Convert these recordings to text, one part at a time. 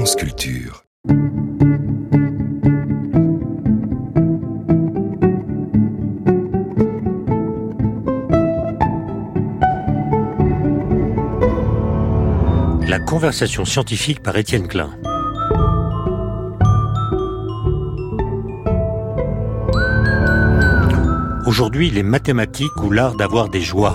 France Culture. La conversation scientifique par Étienne Klein. Aujourd'hui, les mathématiques ou l'art d'avoir des joies.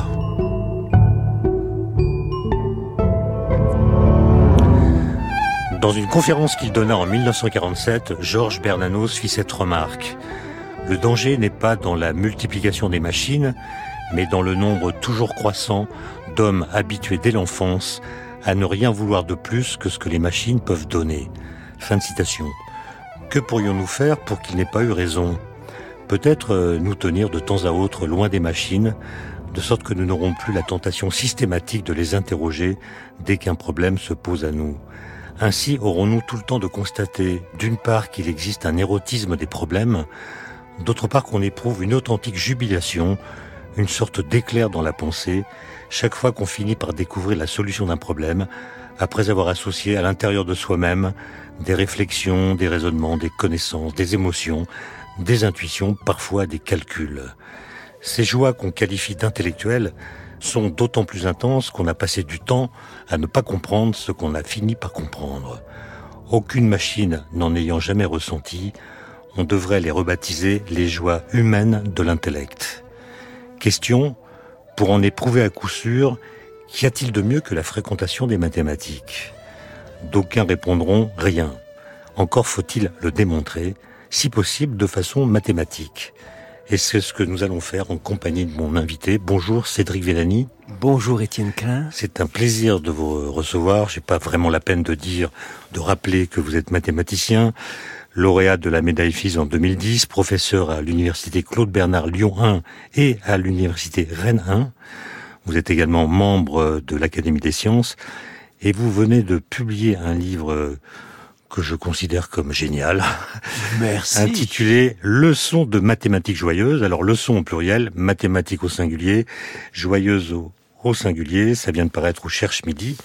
Dans une conférence qu'il donna en 1947, Georges Bernanos fit cette remarque. Le danger n'est pas dans la multiplication des machines, mais dans le nombre toujours croissant d'hommes habitués dès l'enfance à ne rien vouloir de plus que ce que les machines peuvent donner. Fin de citation. Que pourrions-nous faire pour qu'il n'ait pas eu raison ? Peut-être nous tenir de temps à autre loin des machines, de sorte que nous n'aurons plus la tentation systématique de les interroger dès qu'un problème se pose à nous. Ainsi aurons-nous tout le temps de constater, d'une part, qu'il existe un érotisme des problèmes, d'autre part qu'on éprouve une authentique jubilation, une sorte d'éclair dans la pensée, chaque fois qu'on finit par découvrir la solution d'un problème, après avoir associé à l'intérieur de soi-même des réflexions, des raisonnements, des connaissances, des émotions, des intuitions, parfois des calculs. Ces joies qu'on qualifie d'intellectuelles sont d'autant plus intenses qu'on a passé du temps à ne pas comprendre ce qu'on a fini par comprendre. Aucune machine n'en ayant jamais ressenti, on devrait les rebaptiser les joies humaines de l'intellect. Question, pour en éprouver à coup sûr, qu'y a-t-il de mieux que la fréquentation des mathématiques ? D'aucuns répondront rien. Encore faut-il le démontrer, si possible de façon mathématique. Et c'est ce que nous allons faire en compagnie de mon invité. Bonjour Cédric Villani. Bonjour Étienne Klein. C'est un plaisir de vous recevoir. J'ai pas vraiment la peine de rappeler que vous êtes mathématicien, lauréat de la médaille Fields en 2010, professeur à l'université Claude Bernard Lyon 1 et à l'université Rennes 1. Vous êtes également membre de l'Académie des sciences et vous venez de publier un livre que je considère comme génial. Merci. Intitulé « Leçons de mathématiques joyeuses ». Alors, leçons au pluriel, mathématiques au singulier, joyeuses au singulier, ça vient de paraître au Cherche Midi.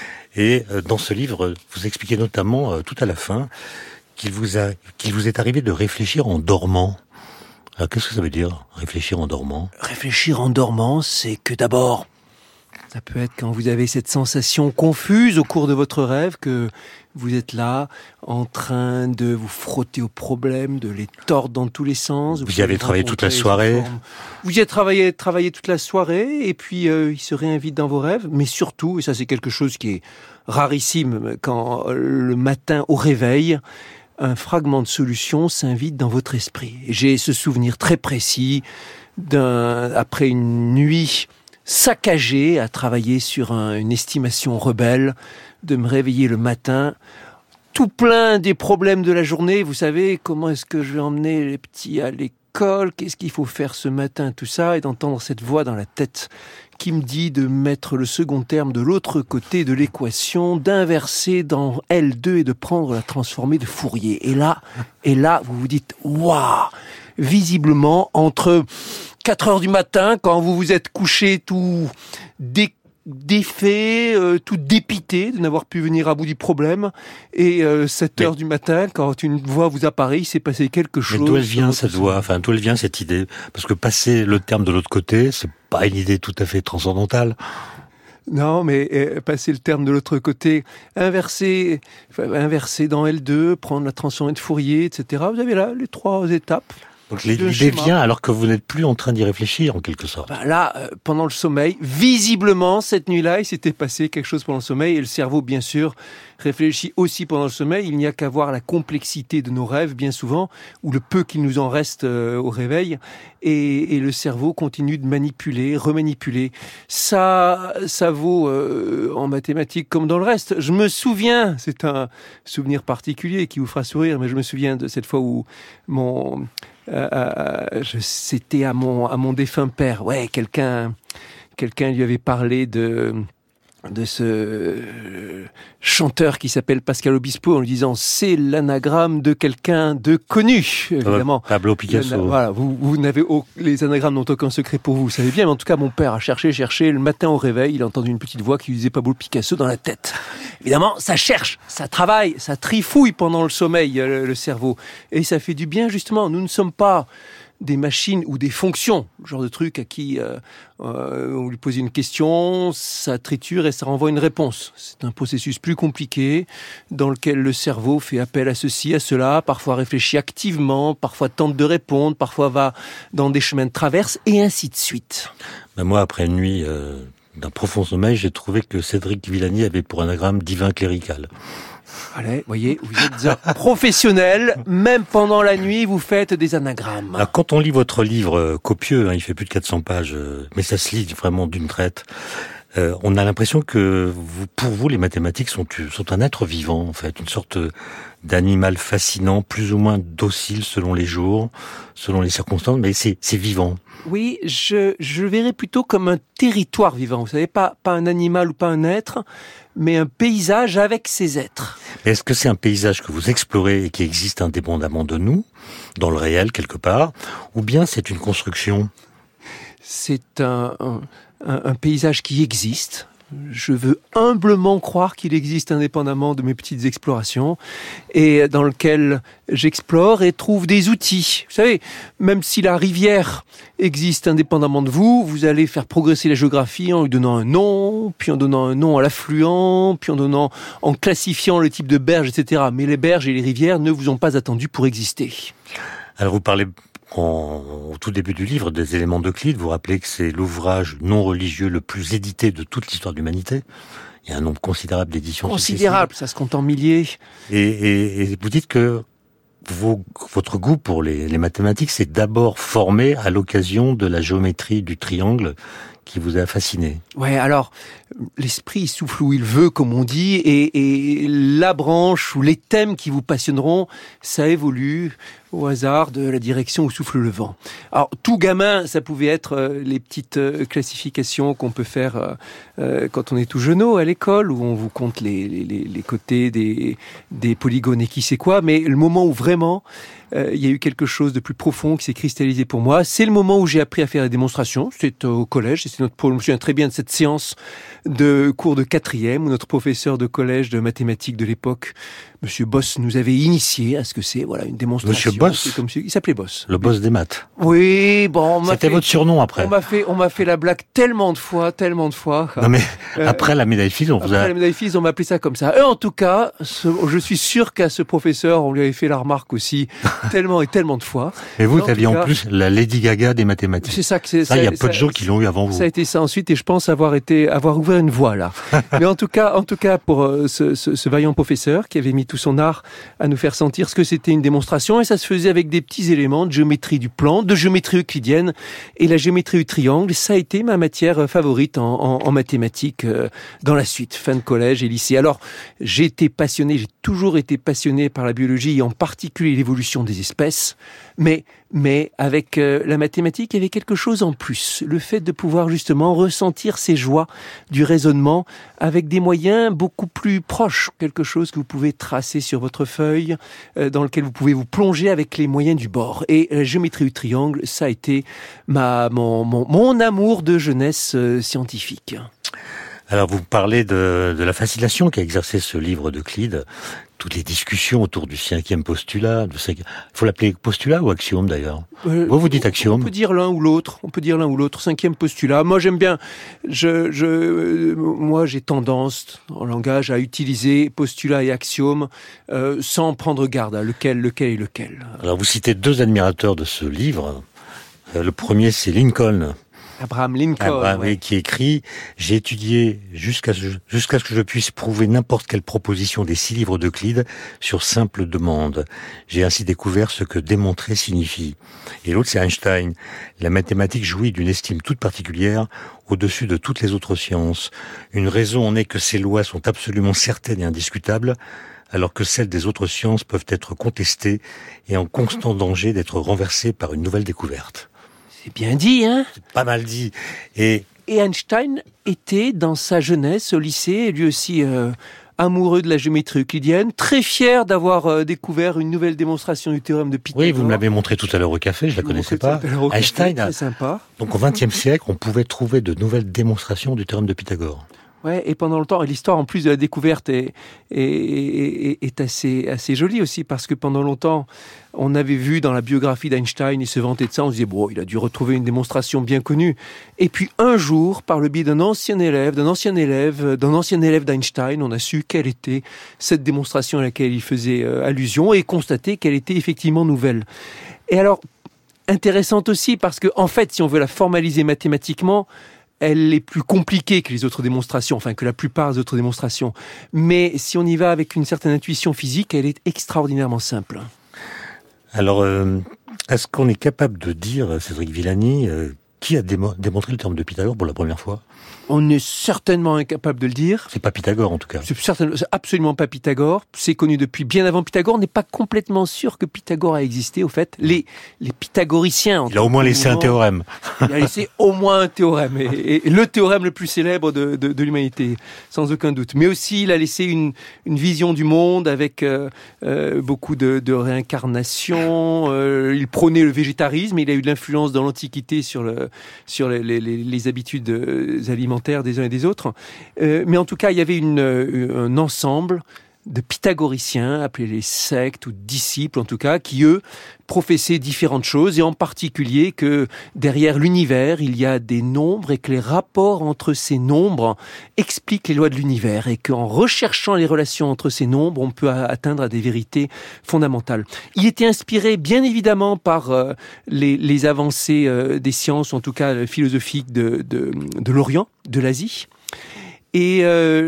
Et dans ce livre, vous expliquez notamment, tout à la fin, qu'il vous est arrivé de réfléchir en dormant. Alors, qu'est-ce que ça veut dire, réfléchir en dormant ? Réfléchir en dormant, c'est que d'abord, ça peut être quand vous avez cette sensation confuse au cours de votre rêve que vous êtes là, en train de vous frotter aux problèmes, de les tordre dans tous les sens. Vous y avez travaillé toute la soirée. Vous y avez travaillé toute la soirée, et puis il se réinvite dans vos rêves. Mais surtout, et ça c'est quelque chose qui est rarissime, quand le matin au réveil, un fragment de solution s'invite dans votre esprit. Et j'ai ce souvenir très précis après une nuit saccagé à travailler sur une estimation rebelle, de me réveiller le matin, tout plein des problèmes de la journée. Vous savez, comment est-ce que je vais emmener les petits à l'école ? Qu'est-ce qu'il faut faire ce matin ? Tout ça, et d'entendre cette voix dans la tête qui me dit de mettre le second terme de l'autre côté de l'équation, d'inverser dans L2 et de prendre la transformée de Fourier. Et là, vous vous dites, waouh ! Visiblement, entre 4 heures du matin, quand vous vous êtes couché tout défait, tout dépité de n'avoir pu venir à bout du problème, et 7 heures du matin, quand une voix vous apparaît, il s'est passé quelque chose. Mais d'où elle vient cette voix ? Enfin, d'où elle vient cette idée ? Parce que passer le terme de l'autre côté, c'est pas une idée tout à fait transcendantale. Non, mais passer le terme de l'autre côté, inverser dans L2, prendre la transformée de Fourier, etc. Vous avez là les 3 étapes. Donc l'idée vient alors que vous n'êtes plus en train d'y réfléchir, en quelque sorte. Là, pendant le sommeil, visiblement, cette nuit-là, il s'était passé quelque chose pendant le sommeil, et le cerveau, bien sûr, réfléchit aussi pendant le sommeil. Il n'y a qu'à voir la complexité de nos rêves, bien souvent, ou le peu qu'il nous en reste au réveil, et le cerveau continue de manipuler, remanipuler. Ça vaut en mathématiques comme dans le reste. Je me souviens, c'est un souvenir particulier qui vous fera sourire, mais je me souviens de cette fois où c'était à mon défunt père. Ouais, quelqu'un lui avait parlé chanteur qui s'appelle Pascal Obispo en lui disant c'est l'anagramme de quelqu'un de connu, évidemment. Pablo Picasso. Voilà, vous n'avez les anagrammes n'ont aucun secret pour vous, vous savez bien, mais en tout cas mon père a cherché, le matin au réveil, il a entendu une petite voix qui lui disait Pablo Picasso dans la tête. Évidemment, ça cherche, ça travaille, ça trifouille pendant le sommeil, le cerveau. Et ça fait du bien, justement. Nous ne sommes pas des machines ou des fonctions, le genre de truc à qui on lui pose une question, ça triture et ça renvoie une réponse. C'est un processus plus compliqué dans lequel le cerveau fait appel à ceci, à cela, parfois réfléchit activement, parfois tente de répondre, parfois va dans des chemins de traverse et ainsi de suite. Ben moi, après une nuit d'un profond sommeil, j'ai trouvé que Cédric Villani avait pour anagramme divin clérical. Allez, voyez, vous êtes un professionnel, même pendant la nuit, vous faites des anagrammes. Alors, quand on lit votre livre copieux, il fait plus de 400 pages, mais ça se lit vraiment d'une traite, on a l'impression que pour vous, les mathématiques sont un être vivant, en fait, une sorte d'animal fascinant, plus ou moins docile selon les jours, selon les circonstances, mais c'est vivant. Oui, je le verrais plutôt comme un territoire vivant. Vous savez, pas un animal ou pas un être, mais un paysage avec ses êtres. Est-ce que c'est un paysage que vous explorez et qui existe indépendamment de nous, dans le réel quelque part, ou bien c'est une construction ? C'est un paysage qui existe. Je veux humblement croire qu'il existe indépendamment de mes petites explorations et dans lequel j'explore et trouve des outils. Vous savez, même si la rivière existe indépendamment de vous, vous allez faire progresser la géographie en lui donnant un nom, puis en donnant un nom à l'affluent, puis en classifiant le type de berge, etc. Mais les berges et les rivières ne vous ont pas attendu pour exister. Alors vous parlez au tout début du livre des éléments d'Euclide, vous rappelez que c'est l'ouvrage non religieux le plus édité de toute l'histoire de l'humanité. Il y a un nombre considérable d'éditions. Considérable, ça se compte en milliers. Et vous dites que votre goût pour les mathématiques s'est d'abord formé à l'occasion de la géométrie du triangle qui vous a fasciné. Ouais, alors, l'esprit souffle où il veut, comme on dit, et la branche ou les thèmes qui vous passionneront, ça évolue au hasard de la direction où souffle le vent. Alors, tout gamin, ça pouvait être les petites classifications qu'on peut faire quand on est tout jeuneau à l'école, où on vous compte les côtés des polygones et qui sait quoi, mais le moment où vraiment il y a eu quelque chose de plus profond qui s'est cristallisé pour moi, c'est le moment où j'ai appris à faire des démonstrations. C'était au collège, je me souviens très bien de cette séance de cours de 4e où notre professeur de collège de mathématiques de l'époque, Monsieur Boss, nous avait initié à ce que c'est une démonstration. Monsieur Boss, il s'appelait Boss. Le boss des maths. Oui, bon, c'était votre surnom après. On m'a fait la blague tellement de fois. Non mais après la médaille Fields, la médaille Fields, on m'a appelé ça comme ça. Et en tout cas, je suis sûr qu'à ce professeur, on lui avait fait la remarque aussi tellement et tellement de fois. Et vous aviez en plus la Lady Gaga des mathématiques. C'est ça que c'est. Ça, il y a peu de gens qui l'ont eu avant vous. Ça a été ça ensuite, et je pense avoir ouvert une voie là. Mais en tout cas, pour ce vaillant professeur qui avait mis tout son art à nous faire sentir ce que c'était une démonstration, et ça se faisait avec des petits éléments de géométrie du plan, de géométrie euclidienne, et la géométrie du triangle, ça a été ma matière favorite en mathématiques dans la suite, fin de collège et lycée. Alors, j'ai toujours été passionné par la biologie, et en particulier l'évolution des espèces, mais avec la mathématique, il y avait quelque chose en plus. Le fait de pouvoir justement ressentir ces joies du raisonnement avec des moyens beaucoup plus proches, quelque chose que vous pouvez tracer sur votre feuille, dans lequel vous pouvez vous plonger avec les moyens du bord. Et la géométrie du triangle, ça a été mon amour de jeunesse scientifique. Alors vous parlez de la fascination qu'a exercé ce livre d'Euclide, toutes les discussions autour du 5e postulat. Il faut l'appeler postulat ou axiome d'ailleurs. Vous dites axiome. On peut dire l'un ou l'autre. 5e postulat. Moi j'aime bien. Moi j'ai tendance en langage à utiliser postulat et axiome sans prendre garde à lequel est lequel. Alors vous citez deux admirateurs de ce livre. Le premier c'est Lincoln. Abraham Lincoln, ouais. Qui écrit « J'ai étudié jusqu'à ce que je puisse prouver n'importe quelle proposition des 6 livres d'Euclide sur simple demande. J'ai ainsi découvert ce que démontrer signifie. » Et l'autre, c'est Einstein. « La mathématique jouit d'une estime toute particulière au-dessus de toutes les autres sciences. Une raison en est que ses lois sont absolument certaines et indiscutables, alors que celles des autres sciences peuvent être contestées et en constant danger d'être renversées par une nouvelle découverte. » C'est bien dit, hein ? C'est pas mal dit. Et Et Einstein était, dans sa jeunesse, au lycée, lui aussi amoureux de la géométrie euclidienne, très fier d'avoir découvert une nouvelle démonstration du théorème de Pythagore. Oui, vous me l'avez montré tout à l'heure au café, je la connaissais pas. Einstein, très sympa. Donc au XXe siècle, on pouvait trouver de nouvelles démonstrations du théorème de Pythagore. Ouais, et pendant longtemps, l'histoire en plus de la découverte est assez jolie aussi, parce que pendant longtemps, on avait vu dans la biographie d'Einstein, il se vantait de ça, on se disait, bon, il a dû retrouver une démonstration bien connue. Et puis un jour, par le biais d'un ancien élève d'Einstein, on a su quelle était cette démonstration à laquelle il faisait allusion et constaté qu'elle était effectivement nouvelle. Et alors, intéressante aussi, parce que en fait, si on veut la formaliser mathématiquement, elle est plus compliquée que les autres démonstrations, enfin que la plupart des autres démonstrations. Mais si on y va avec une certaine intuition physique, elle est extraordinairement simple. Alors, est-ce qu'on est capable de dire, Cédric Villani, qui a démontré le théorème de Pythagore pour la première fois ? On est certainement incapable de le dire. C'est pas Pythagore, en tout cas. C'est absolument pas Pythagore. C'est connu depuis bien avant Pythagore. On n'est pas complètement sûr que Pythagore a existé, au fait. Les pythagoriciens... Il a au moins laissé un théorème. Il a laissé au moins un théorème. Et le théorème le plus célèbre de l'humanité, sans aucun doute. Mais aussi, il a laissé une vision du monde avec beaucoup de réincarnation. Il prônait le végétarisme. Il a eu de l'influence dans l'Antiquité sur les habitudes alimentaires des uns et des autres. Mais en tout cas, il y avait un ensemble de pythagoriciens, appelés les sectes ou disciples en tout cas, qui eux professaient différentes choses, et en particulier que derrière l'univers, il y a des nombres et que les rapports entre ces nombres expliquent les lois de l'univers, et qu'en recherchant les relations entre ces nombres, on peut atteindre à des vérités fondamentales. Il était inspiré bien évidemment par les avancées des sciences, en tout cas philosophiques de l'Orient, de l'Asie. Et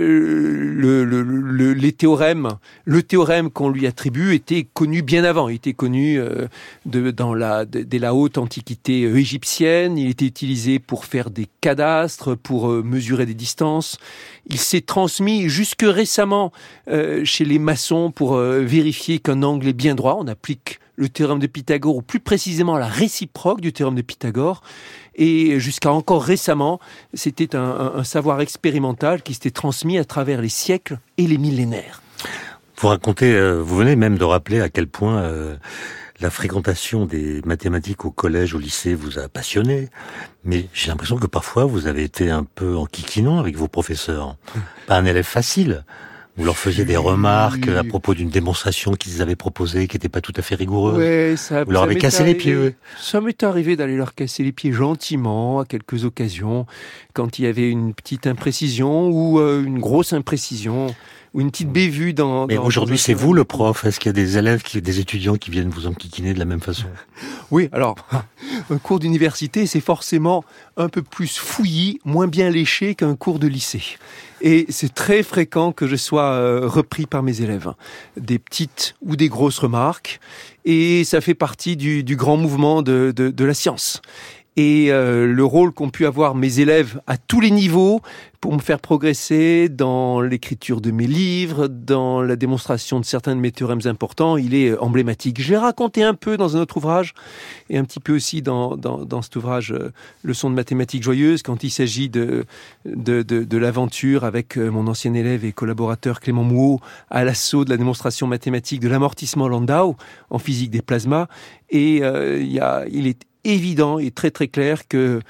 les théorèmes, le théorème qu'on lui attribue était connu bien avant. Il était connu dès la haute antiquité égyptienne. Il était utilisé pour faire des cadastres, pour mesurer des distances. Il s'est transmis jusque récemment chez les maçons pour vérifier qu'un angle est bien droit. On applique le théorème de Pythagore, ou plus précisément la réciproque du théorème de Pythagore. Et jusqu'à encore récemment, c'était un savoir expérimental qui s'était transmis à travers les siècles et les millénaires. Vous venez même de rappeler à quel point la fréquentation des mathématiques au collège, au lycée vous a passionné. Mais j'ai l'impression que parfois vous avez été un peu enquiquinant avec vos professeurs. Pas un élève facile. Vous leur faisiez des remarques à propos d'une démonstration qu'ils avaient proposée, qui n'était pas tout à fait rigoureuse. Ouais, vous leur avez cassé les pieds, eux. Ça m'est arrivé d'aller leur casser les pieds gentiment, à quelques occasions, quand il y avait une petite imprécision ou une grosse imprécision, ou une petite bévue dans... Mais aujourd'hui, c'est vous le prof. Est-ce qu'il y a des élèves, des étudiants qui viennent vous enquiquiner de la même façon ? Oui, alors, un cours d'université, c'est forcément un peu plus fouillis, moins bien léché qu'un cours de lycée. Et c'est très fréquent que je sois repris par mes élèves. Des petites ou des grosses remarques. Et ça fait partie du grand mouvement de la science. Et le rôle qu'ont pu avoir mes élèves à tous les niveaux pour me faire progresser dans l'écriture de mes livres, dans la démonstration de certains de mes théorèmes importants, il est emblématique. Je l'ai raconté un peu dans un autre ouvrage, et un petit peu aussi dans cet ouvrage Leçons de mathématiques joyeuses, quand il s'agit de l'aventure avec mon ancien élève et collaborateur Clément Mouot à l'assaut de la démonstration mathématique de l'amortissement Landau en physique des plasmas. Et il est évident et très très clair que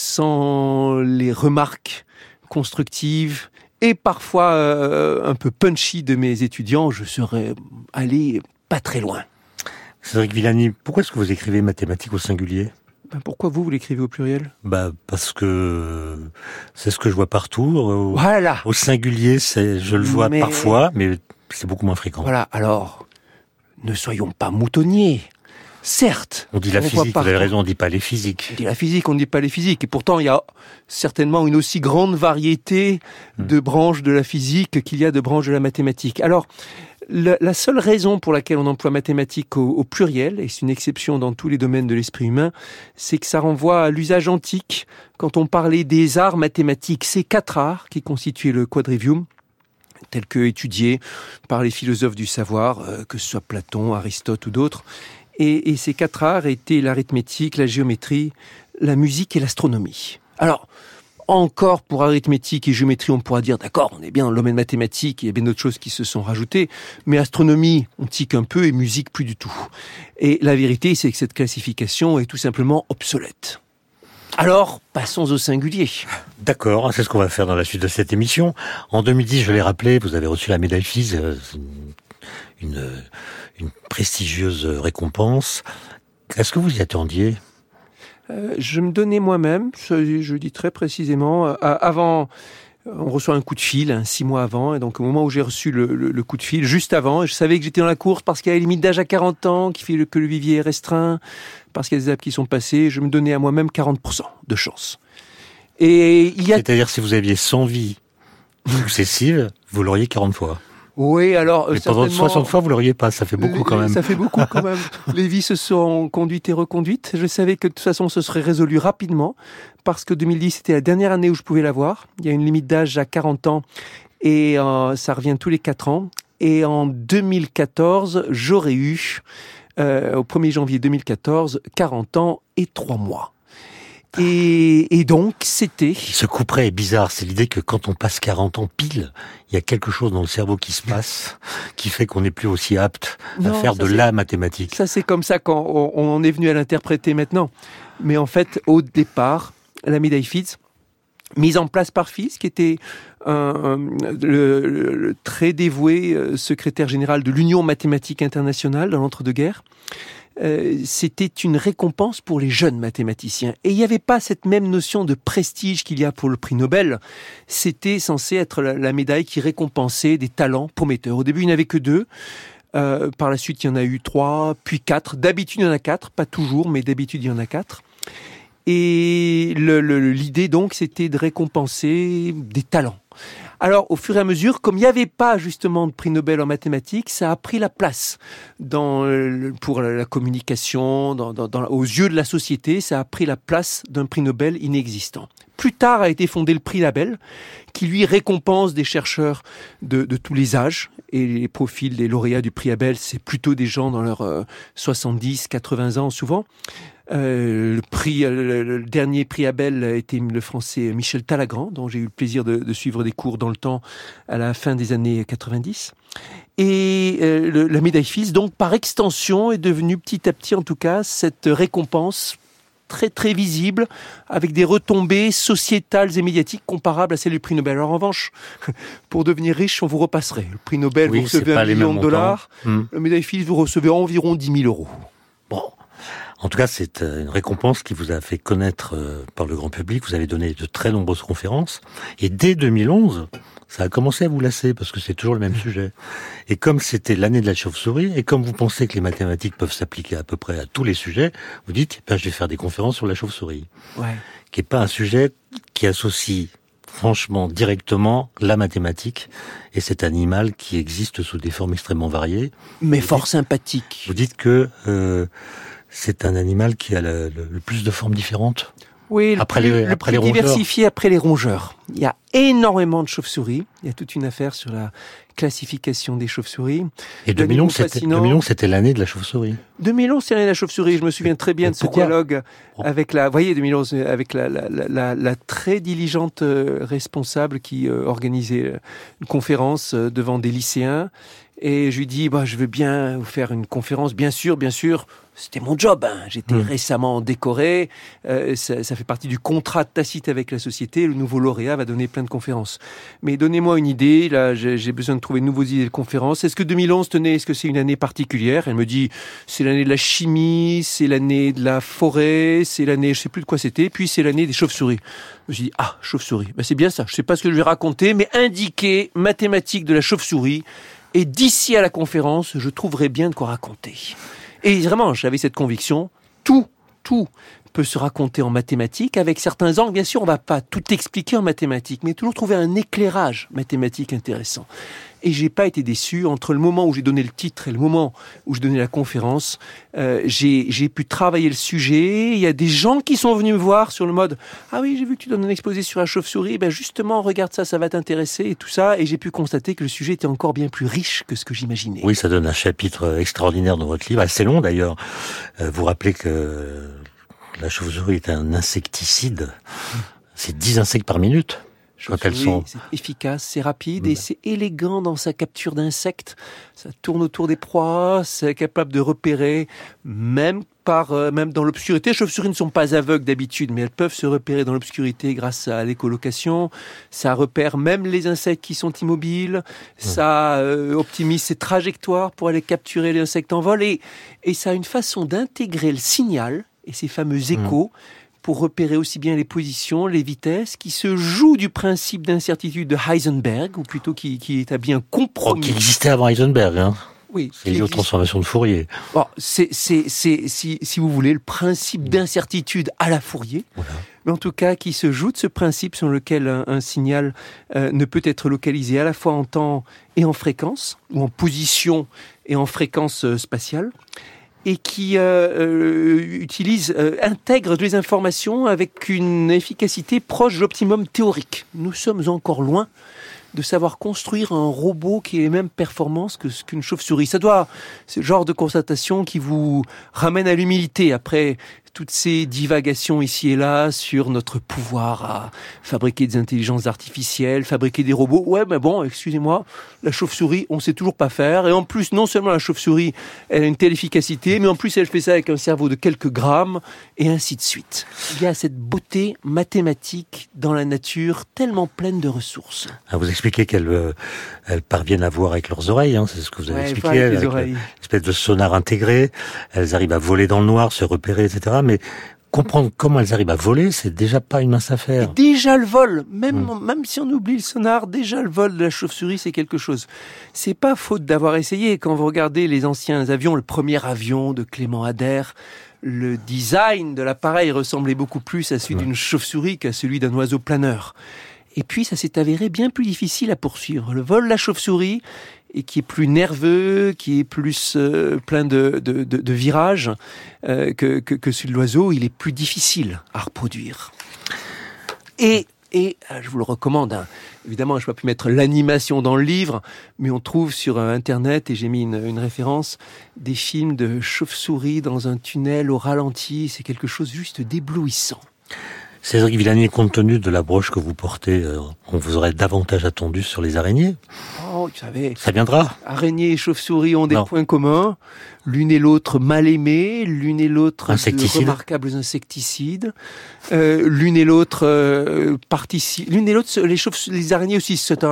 sans les remarques constructives et parfois un peu punchy de mes étudiants, je serais allé pas très loin. Cédric Villani, pourquoi est-ce que vous écrivez mathématiques au singulier ? Pourquoi vous l'écrivez au pluriel ? Parce que c'est ce que je vois partout. Voilà. Au singulier, je le vois parfois, mais c'est beaucoup moins fréquent. Voilà, alors, ne soyons pas moutonniers. Certes. On dit la physique, vous avez raison, on ne dit pas les physiques. On dit la physique, on ne dit pas les physiques. Et pourtant, il y a certainement une aussi grande variété de branches de la physique qu'il y a de branches de la mathématique. Alors, la seule raison pour laquelle on emploie mathématiques au pluriel, et c'est une exception dans tous les domaines de l'esprit humain, c'est que ça renvoie à l'usage antique. Quand on parlait des arts mathématiques, ces 4 arts qui constituaient le quadrivium, tels que étudiés par les philosophes du savoir, que ce soit Platon, Aristote ou d'autres. Et ces 4 arts étaient l'arithmétique, la géométrie, la musique et l'astronomie. Alors, Encore pour arithmétique et géométrie, on pourra dire d'accord, on est bien dans le domaine mathématique, il y a bien d'autres choses qui se sont rajoutées, mais astronomie, on tique un peu et musique plus du tout. Et la vérité, c'est que cette classification est tout simplement obsolète. Alors, passons au singulier. D'accord, c'est ce qu'on va faire dans la suite de cette émission. En 2010, je l'ai rappelé, vous avez reçu la médaille Fields, une prestigieuse récompense. Est-ce que vous y attendiez ? Je me donnais moi-même, je dis très précisément, avant, on reçoit un coup de fil, 6 mois avant, et donc au moment où j'ai reçu le coup de fil, juste avant, je savais que j'étais dans la course parce qu'il y a une limite d'âge à 40 ans, qui fait que le vivier est restreint, parce qu'il y a des étapes qui sont passées, je me donnais à moi-même 40% de chance. C'est-à-dire si vous aviez 100 vies successives, vous l'auriez 40 fois. Oui, alors mais pendant 60 fois, vous l'auriez pas. Ça fait beaucoup quand même. Ça fait beaucoup quand même. Les vies se sont conduites et reconduites. Je savais que de toute façon, ce serait résolu rapidement parce que 2010, c'était la dernière année où je pouvais l'avoir. Il y a une limite d'âge à 40 ans et ça revient tous les 4 ans. Et en 2014, j'aurais eu, au 1er janvier 2014, 40 ans et 3 mois. Et donc, c'était... Ce couperet est bizarre, c'est l'idée que quand on passe 40 ans pile, il y a quelque chose dans le cerveau qui se passe, qui fait qu'on n'est plus aussi apte à faire de la mathématique. Ça, c'est comme ça qu'on en est venu à l'interpréter maintenant. Mais en fait, au départ, la médaille Fields, mise en place par Fields, qui était le très dévoué secrétaire général de l'Union mathématique internationale dans l'entre-deux-guerres, c'était une récompense pour les jeunes mathématiciens. Et il n'y avait pas cette même notion de prestige qu'il y a pour le prix Nobel. C'était censé être la médaille qui récompensait des talents prometteurs. Au début, il n'y en avait que 2. Par la suite, il y en a eu 3, puis 4. D'habitude, il y en a 4. Pas toujours, mais d'habitude, il y en a 4. Et l'idée, donc, c'était de récompenser des talents. Alors, au fur et à mesure, comme il n'y avait pas justement de prix Nobel en mathématiques, ça a pris la place pour la communication, aux yeux de la société, ça a pris la place d'un prix Nobel inexistant. Plus tard a été fondé le prix Labelle, qui lui récompense des chercheurs de tous les âges. Et les profils des lauréats du prix Abel, c'est plutôt des gens dans leurs 70, 80 ans souvent. Le dernier prix Abel était le français Michel Talagrand, dont j'ai eu le plaisir de suivre des cours dans le temps à la fin des années 90. Et la médaille Fields, donc par extension, est devenue petit à petit en tout cas cette récompense très très visible, avec des retombées sociétales et médiatiques comparables à celles du prix Nobel. Alors en revanche, pour devenir riche, on vous repasserait. Le prix Nobel, vous recevez $1 million. La médaille Fields, vous recevez environ 10 000 €. Bon. En tout cas, c'est une récompense qui vous a fait connaître par le grand public. Vous avez donné de très nombreuses conférences. Et dès 2011, ça a commencé à vous lasser, parce que c'est toujours le même sujet. Et comme c'était l'année de la chauve-souris, et comme vous pensez que les mathématiques peuvent s'appliquer à peu près à tous les sujets, vous dites, je vais faire des conférences sur la chauve-souris. Ouais. Qui n'est pas un sujet qui associe franchement, directement, la mathématique et cet animal qui existe sous des formes extrêmement variées. Mais fort sympathique. Vous dites que c'est un animal qui a le plus de formes différentes. Oui, le plus diversifié après les rongeurs. Il y a énormément de chauves-souris. Il y a toute une affaire sur la classification des chauves-souris. Et 2011, c'était l'année de la chauve-souris. 2011, c'est l'année de la chauve-souris. Je me souviens très bien de ce dialogue avec 2011, avec la très diligente responsable qui organisait une conférence devant des lycéens. Et je lui dis, je veux bien vous faire une conférence, bien sûr. C'était mon job, hein. J'étais récemment décoré. Ça fait partie du contrat tacite avec la société. Le nouveau lauréat va donner plein de conférences. Mais donnez-moi une idée. Là, j'ai besoin de trouver de nouvelles idées de conférences. Est-ce que 2011, est-ce que c'est une année particulière? Elle me dit, c'est l'année de la chimie, c'est l'année de la forêt, c'est l'année, je sais plus de quoi c'était, puis c'est l'année des chauves-souris. Je me suis dit, chauve-souris. C'est bien ça. Je sais pas ce que je vais raconter, mais indiquer mathématiques de la chauve-souris. Et d'ici à la conférence, je trouverai bien de quoi raconter. Et vraiment, j'avais cette conviction, tout peut se raconter en mathématiques avec certains angles. Bien sûr, on va pas tout expliquer en mathématiques, mais toujours trouver un éclairage mathématique intéressant. Et j'ai pas été déçu. Entre le moment où j'ai donné le titre et le moment où je donnais la conférence, j'ai pu travailler le sujet. Il y a des gens qui sont venus me voir sur le mode « Ah oui, j'ai vu que tu donnes un exposé sur la chauve-souris. Justement, regarde ça va t'intéresser. » et tout ça. Et j'ai pu constater que le sujet était encore bien plus riche que ce que j'imaginais. Oui, ça donne un chapitre extraordinaire dans votre livre. Assez long d'ailleurs. Vous rappelez que la chauve-souris est un insecticide. c'est 10 insectes par minute. Quand elles sont... C'est efficace, c'est rapide et c'est élégant dans sa capture d'insectes. Ça tourne autour des proies, c'est capable de repérer, même dans l'obscurité. Les chauves-souris ne sont pas aveugles d'habitude, mais elles peuvent se repérer dans l'obscurité grâce à l'écholocation. Ça repère même les insectes qui sont immobiles. Ça optimise ses trajectoires pour aller capturer les insectes en vol. Et ça a une façon d'intégrer le signal et ces fameux échos pour repérer aussi bien les positions, les vitesses, qui se jouent du principe d'incertitude de Heisenberg, ou plutôt qui établit un compromis. Qui existait avant Heisenberg, hein. Oui. C'est lié aux transformations de Fourier. Bon, c'est, si vous voulez, le principe d'incertitude à la Fourier. Voilà. Mais en tout cas, qui se joue de ce principe sur lequel un signal ne peut être localisé à la fois en temps et en fréquence, ou en position et en fréquence spatiale. Et qui intègre les informations avec une efficacité proche de l'optimum théorique. Nous sommes encore loin de savoir construire un robot qui ait les mêmes performances qu'une chauve-souris. C'est le genre de constatation qui vous ramène à l'humilité après toutes ces divagations ici et là sur notre pouvoir à fabriquer des intelligences artificielles, fabriquer des robots. Ouais, mais bon, excusez-moi, la chauve-souris, on sait toujours pas faire. Et en plus, non seulement la chauve-souris, elle a une telle efficacité, mais en plus, elle fait ça avec un cerveau de quelques grammes, et ainsi de suite. Il y a cette beauté mathématique dans la nature, tellement pleine de ressources. Ah, vous expliquez qu'elles parviennent à voir avec leurs oreilles, hein, c'est ce que vous avez expliqué, avec les oreilles. Une espèce de sonar intégré. Elles arrivent à voler dans le noir, se repérer, etc. Mais comprendre comment elles arrivent à voler, c'est déjà pas une mince affaire. Et déjà le vol, même si on oublie le sonar, déjà le vol de la chauve-souris, c'est quelque chose. C'est pas faute d'avoir essayé. Quand vous regardez les anciens avions, le premier avion de Clément Ader, le design de l'appareil ressemblait beaucoup plus à celui d'une chauve-souris qu'à celui d'un oiseau planeur. Et puis, ça s'est avéré bien plus difficile à poursuivre. Le vol de la chauve-souris, et qui est plus nerveux, qui est plus plein de virages que celui de l'oiseau, il est plus difficile à reproduire. Et je vous le recommande, hein. Évidemment, je n'ai pas pu mettre l'animation dans le livre, mais on trouve sur Internet, et j'ai mis une référence, des films de chauves-souris dans un tunnel au ralenti. C'est quelque chose juste d'éblouissant. Cédric Villani, compte tenu de la broche que vous portez, on vous aurait davantage attendu sur les araignées. Oh, vous savez. Ça viendra. Araignées et chauves-souris ont des points communs. L'une et l'autre mal aimées, l'une et l'autre de remarquables insecticides. L'une et l'autre l'une et l'autre, les araignées aussi, c'est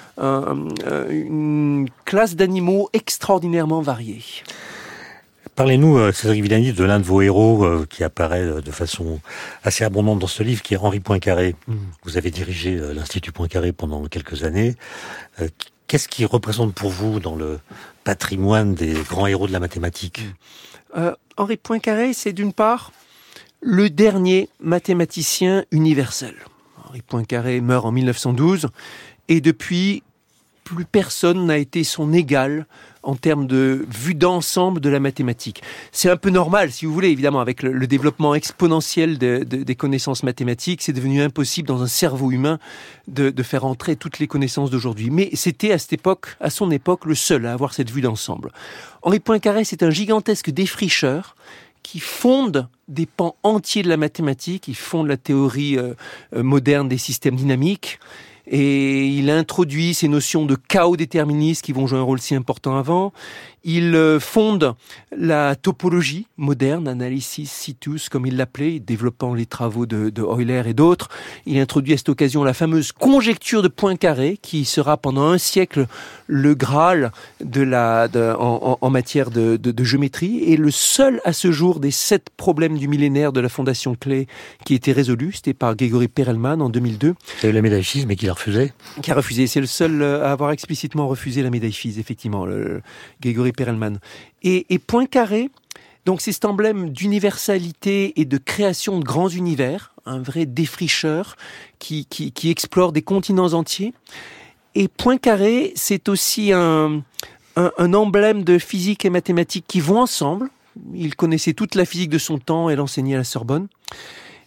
une classe d'animaux extraordinairement variés. Parlez-nous, Cédric Villani, de l'un de vos héros qui apparaît de façon assez abondante dans ce livre, qui est Henri Poincaré. Vous avez dirigé l'Institut Poincaré pendant quelques années. Qu'est-ce qui représente pour vous dans le patrimoine des grands héros de la mathématique ? Henri Poincaré, c'est d'une part le dernier mathématicien universel. Henri Poincaré meurt en 1912 et depuis, plus personne n'a été son égal en termes de vue d'ensemble de la mathématique. C'est un peu normal, si vous voulez, évidemment, avec le développement exponentiel des connaissances mathématiques, c'est devenu impossible dans un cerveau humain de faire entrer toutes les connaissances d'aujourd'hui. Mais c'était à son époque, le seul à avoir cette vue d'ensemble. Henri Poincaré, c'est un gigantesque défricheur qui fonde des pans entiers de la mathématique, il fonde la théorie moderne des systèmes dynamiques. Et il introduit ces notions de chaos déterministe qui vont jouer un rôle si important avant. Il fonde la topologie moderne, Analysis Situs, comme il l'appelait, développant les travaux de Euler et d'autres. Il introduit à cette occasion la fameuse conjecture de Poincaré, qui sera pendant un siècle le Graal en matière de géométrie, et le seul à ce jour des 7 problèmes du millénaire de la fondation Clay qui était résolu. C'était par Gregory Perelman en 2002. Il a eu la médaille Fields, mais qu'il a refusé. Qui a refusé. C'est le seul à avoir explicitement refusé la médaille Fields, effectivement, Gregory Perelman. Et Poincaré, donc c'est cet emblème d'universalité et de création de grands univers, un vrai défricheur qui explore des continents entiers. Et Poincaré, c'est aussi un emblème de physique et mathématiques qui vont ensemble. Il connaissait toute la physique de son temps et l'enseignait à la Sorbonne.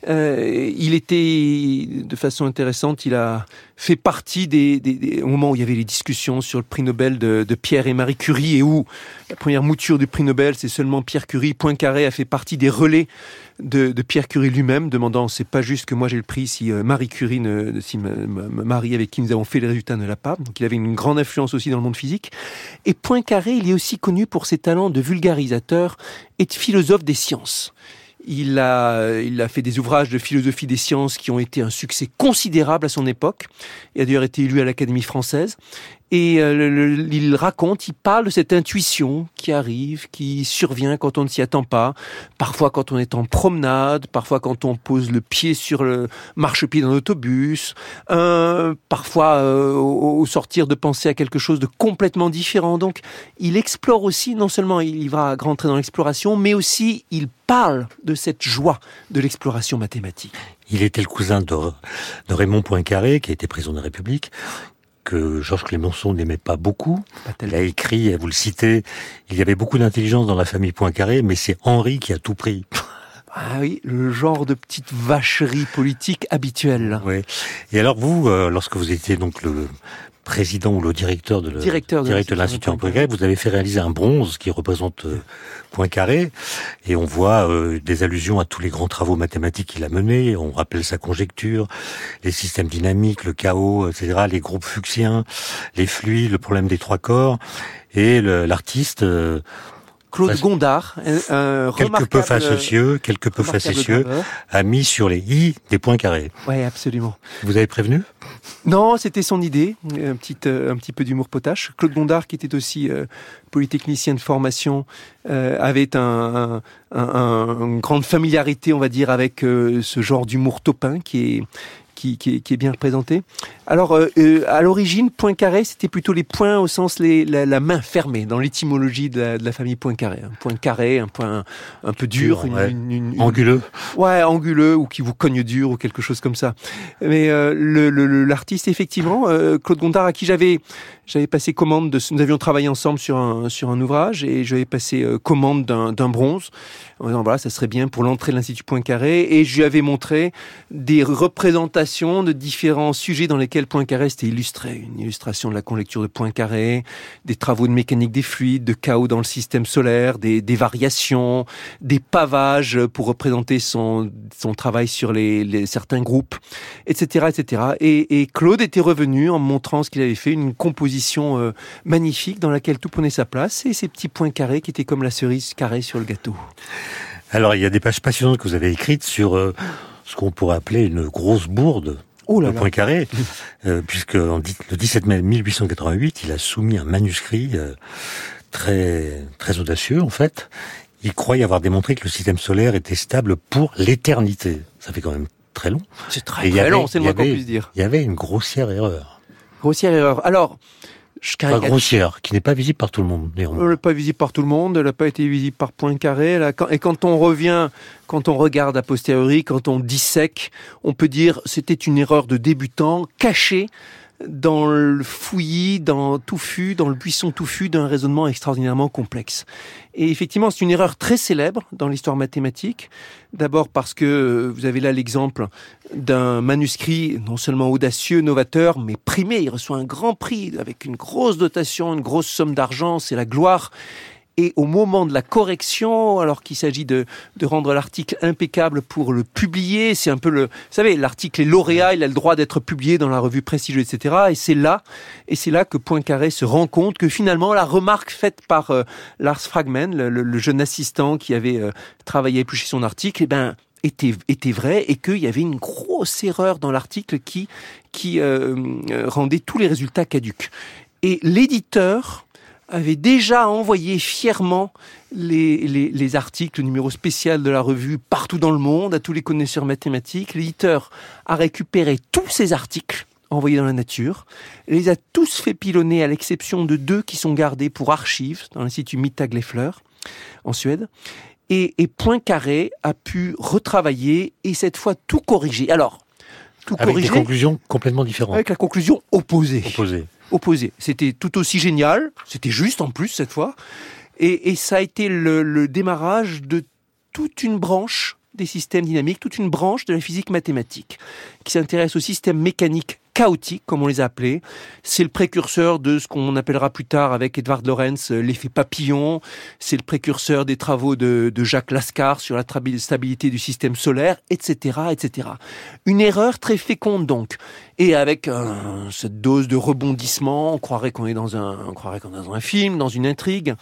Il était, de façon intéressante, il a fait partie au moment où il y avait les discussions sur le prix Nobel de Pierre et Marie Curie, et où la première mouture du prix Nobel, c'est seulement Pierre Curie. Poincaré a fait partie des relais de Pierre Curie lui-même, demandant, c'est pas juste que moi j'ai le prix si Marie Curie, si Marie avec qui nous avons fait les résultats ne l'a pas. Donc il avait une grande influence aussi dans le monde physique. Et Poincaré, il est aussi connu pour ses talents de vulgarisateur et de philosophe des sciences. Il a fait des ouvrages de philosophie des sciences qui ont été un succès considérable à son époque. Il a d'ailleurs été élu à l'Académie française. Et il parle de cette intuition qui arrive, qui survient quand on ne s'y attend pas. Parfois quand on est en promenade, parfois quand on pose le pied sur le marchepied d'un autobus, parfois au sortir de penser à quelque chose de complètement différent. Donc il explore aussi, non seulement il va rentrer dans l'exploration, mais aussi il parle de cette joie de l'exploration mathématique. Il était le cousin de Raymond Poincaré, qui a été président de la République, que Georges Clemenceau n'aimait pas beaucoup. Il a écrit, vous le citez, il y avait beaucoup d'intelligence dans la famille Poincaré, mais c'est Henri qui a tout pris. Ah oui, le genre de petite vacherie politique habituelle. Oui. Et alors vous, lorsque vous étiez donc le président ou le directeur de l'Institut Poincaré, vous avez fait réaliser un bronze qui représente Poincaré, et on voit des allusions à tous les grands travaux mathématiques qu'il a menés. On rappelle sa conjecture, les systèmes dynamiques, le chaos, etc., les groupes fuchsiens, les fluides, le problème des trois corps, et l'artiste Claude Gondard, quelque peu facétieux, a mis sur les i des Poincaré. Oui, absolument. Vous avez prévenu ? Non, c'était son idée, un petit peu d'humour potache. Claude Gondard, qui était aussi polytechnicien de formation, avait une grande familiarité, on va dire, avec ce genre d'humour taupin qui est bien représenté. Alors, à l'origine, Poincaré, c'était plutôt les poings au sens la main fermée, dans l'étymologie de la famille Poincaré. Un point carré, un point un peu dur. Anguleux. Ouais, anguleux, ou qui vous cogne dur, ou quelque chose comme ça. Mais l'artiste, effectivement, Claude Gondard, à qui j'avais passé commande nous avions travaillé ensemble sur un ouvrage, et j'avais passé commande d'un bronze, en disant, voilà, ça serait bien pour l'entrée de l'Institut Poincaré, et je lui avais montré des représentations de différents sujets dans lesquels Poincaré s'était illustré. Une illustration de la conjecture de Poincaré, des travaux de mécanique des fluides, de chaos dans le système solaire, des variations, des pavages pour représenter son travail sur certains groupes, etc., etc. Et Claude était revenu en me montrant ce qu'il avait fait, une composition magnifique dans laquelle tout prenait sa place, et ces petits points carrés qui étaient comme la cerise carrée sur le gâteau. Alors, il y a des pages passionnantes que vous avez écrites sur ce qu'on pourrait appeler une grosse bourde de Poincaré, puisque le 17 mai 1888, il a soumis un manuscrit très très audacieux, en fait. Il croyait avoir démontré que le système solaire était stable pour l'éternité. Ça fait quand même très long. C'est très long, c'est le moins qu'on puisse dire. Il y avait une grossière erreur. Grossière erreur. Alors, pas grossière, qui n'est pas visible par tout le monde. Elle n'est pas visible par tout le monde, elle n'a pas été visible par Poincaré. Et quand on regarde a posteriori, quand on dissèque, on peut dire c'était une erreur de débutant, cachée dans le fouillis, dans le buisson touffu d'un raisonnement extraordinairement complexe. Et effectivement, c'est une erreur très célèbre dans l'histoire mathématique. D'abord parce que vous avez là l'exemple d'un manuscrit non seulement audacieux, novateur, mais primé. Il reçoit un grand prix avec une grosse dotation, une grosse somme d'argent, c'est la gloire. Et au moment de la correction, alors qu'il s'agit de rendre l'article impeccable pour le publier, c'est un peu vous savez, l'article est lauréat, il a le droit d'être publié dans la revue prestigieuse, etc. Et c'est là que Poincaré se rend compte que finalement, la remarque faite par Lars Fragmen, le jeune assistant qui avait travaillé à éplucher son article, était vrai, et qu'il y avait une grosse erreur dans l'article qui rendait tous les résultats caducs. Et l'éditeur avait déjà envoyé fièrement les articles, le numéro spécial de la revue partout dans le monde, à tous les connaisseurs mathématiques. L'éditeur a récupéré tous ces articles envoyés dans la nature, les a tous fait pilonner à l'exception de 2 qui sont gardés pour archives dans l'Institut Mittag-Leffler en Suède. Et Poincaré a pu retravailler et cette fois tout corriger. Alors, tout avec corriger, des conclusions complètement différentes. Avec la conclusion opposée. Opposé. C'était tout aussi génial, c'était juste en plus cette fois, et ça a été le démarrage de toute une branche des systèmes dynamiques, toute une branche de la physique mathématique qui s'intéresse aux systèmes mécaniques chaotiques, comme on les a appelés. C'est le précurseur de ce qu'on appellera plus tard avec Edward Lorenz l'effet papillon. C'est le précurseur des travaux de Jacques Lascar sur la stabilité du système solaire, etc., etc. Une erreur très féconde donc. Et avec cette dose de rebondissement, on croirait qu'on est dans un film, dans une intrigue.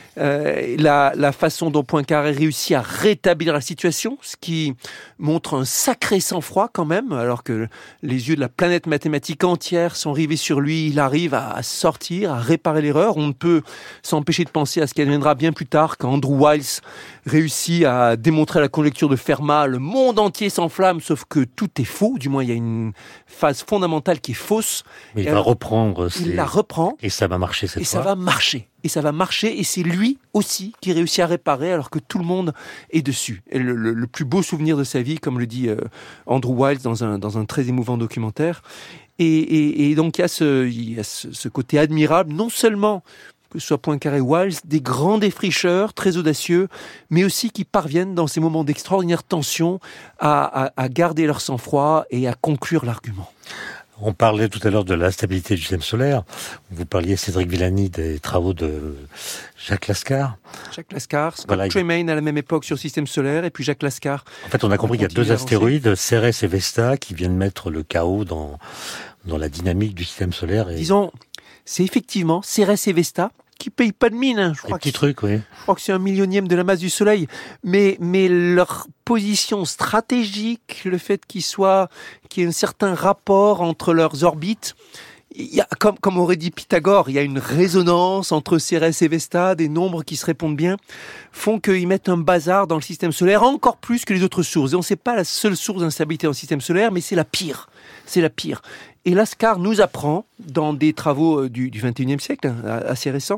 La façon dont Poincaré réussit à rétablir la situation, ce qui montre un sacré sang-froid quand même, alors que les yeux de la planète mathématique entière sont rivés sur lui, il arrive à sortir, à réparer l'erreur. On ne peut s'empêcher de penser à ce qui adviendra bien plus tard quand Andrew Wiles réussit à démontrer la conjecture de Fermat, le monde entier s'enflamme, sauf que tout est faux, du moins il y a une phase fondamentale qui est fausse. Mais il va reprendre. Il la reprend. Et ça va marcher cette fois. Et ça va marcher. Et ça va marcher, et c'est lui aussi qui réussit à réparer alors que tout le monde est dessus. Et le plus beau souvenir de sa vie, comme le dit Andrew Wiles dans un très émouvant documentaire. Et donc il y a ce côté admirable, non seulement que ce soit Poincaré ou Wiles, des grands défricheurs, très audacieux, mais aussi qui parviennent dans ces moments d'extraordinaire tension à garder leur sang-froid et à conclure l'argument. On parlait tout à l'heure de la stabilité du système solaire. Vous parliez, Cédric Villani, des travaux de Jacques Lascar. Jacques Lascar, Scott Voilà. Tremaine à la même époque sur le système solaire, et puis Jacques Lascar. En fait, on a compris qu'il y a deux astéroïdes, Cérès et Vesta, qui viennent mettre le chaos dans la dynamique du système solaire. Et... Disons, c'est effectivement Cérès et Vesta, qui payent pas de mine. Je crois que c'est 1/1000e de la masse du Soleil. Mais leur position stratégique, le fait qu'il y ait un certain rapport entre leurs orbites, il y a, comme aurait dit Pythagore, il y a une résonance entre Cérès et Vesta, des nombres qui se répondent bien, font qu'ils mettent un bazar dans le système solaire encore plus que les autres sources. Et on ne sait pas la seule source d'instabilité dans le système solaire, mais c'est la pire. C'est la pire. Et Lascar nous apprend, dans des travaux du XXIe siècle, assez récents,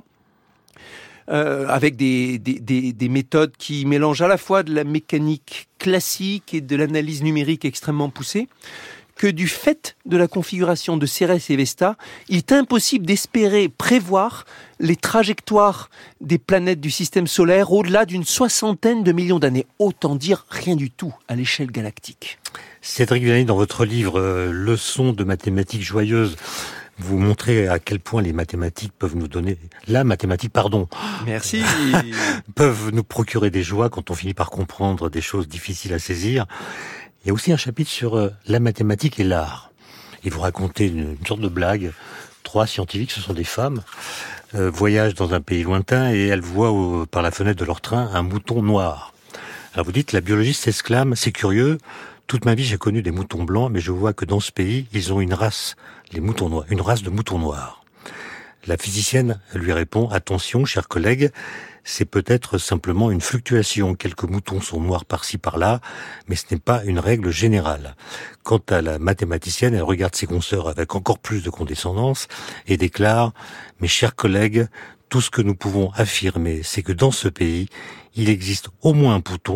avec des méthodes qui mélangent à la fois de la mécanique classique et de l'analyse numérique extrêmement poussée, que du fait de la configuration de Cérès et Vesta, il est impossible d'espérer prévoir les trajectoires des planètes du système solaire au-delà d'une 60aine de millions d'années. Autant dire rien du tout à l'échelle galactique. Cédric Villani, dans votre livre « Leçons de mathématiques joyeuses », vous montrez à quel point les mathématiques peuvent nous donner... Merci. peuvent nous procurer des joies quand on finit par comprendre des choses difficiles à saisir. Il y a aussi un chapitre sur la mathématique et l'art. Et vous racontez une sorte de blague. 3 scientifiques, ce sont des femmes, voyagent dans un pays lointain et elles voient par la fenêtre de leur train un mouton noir. Alors vous dites, la biologiste s'exclame, c'est curieux, toute ma vie j'ai connu des moutons blancs, mais je vois que dans ce pays, ils ont une race, les moutons noirs, une race de moutons noirs. La physicienne lui répond, attention, chers collègues, c'est peut-être simplement une fluctuation. Quelques moutons sont noirs par-ci par-là, mais ce n'est pas une règle générale. Quant à la mathématicienne, elle regarde ses consoeurs avec encore plus de condescendance et déclare, mes chers collègues, tout ce que nous pouvons affirmer, c'est que dans ce pays, il existe au moins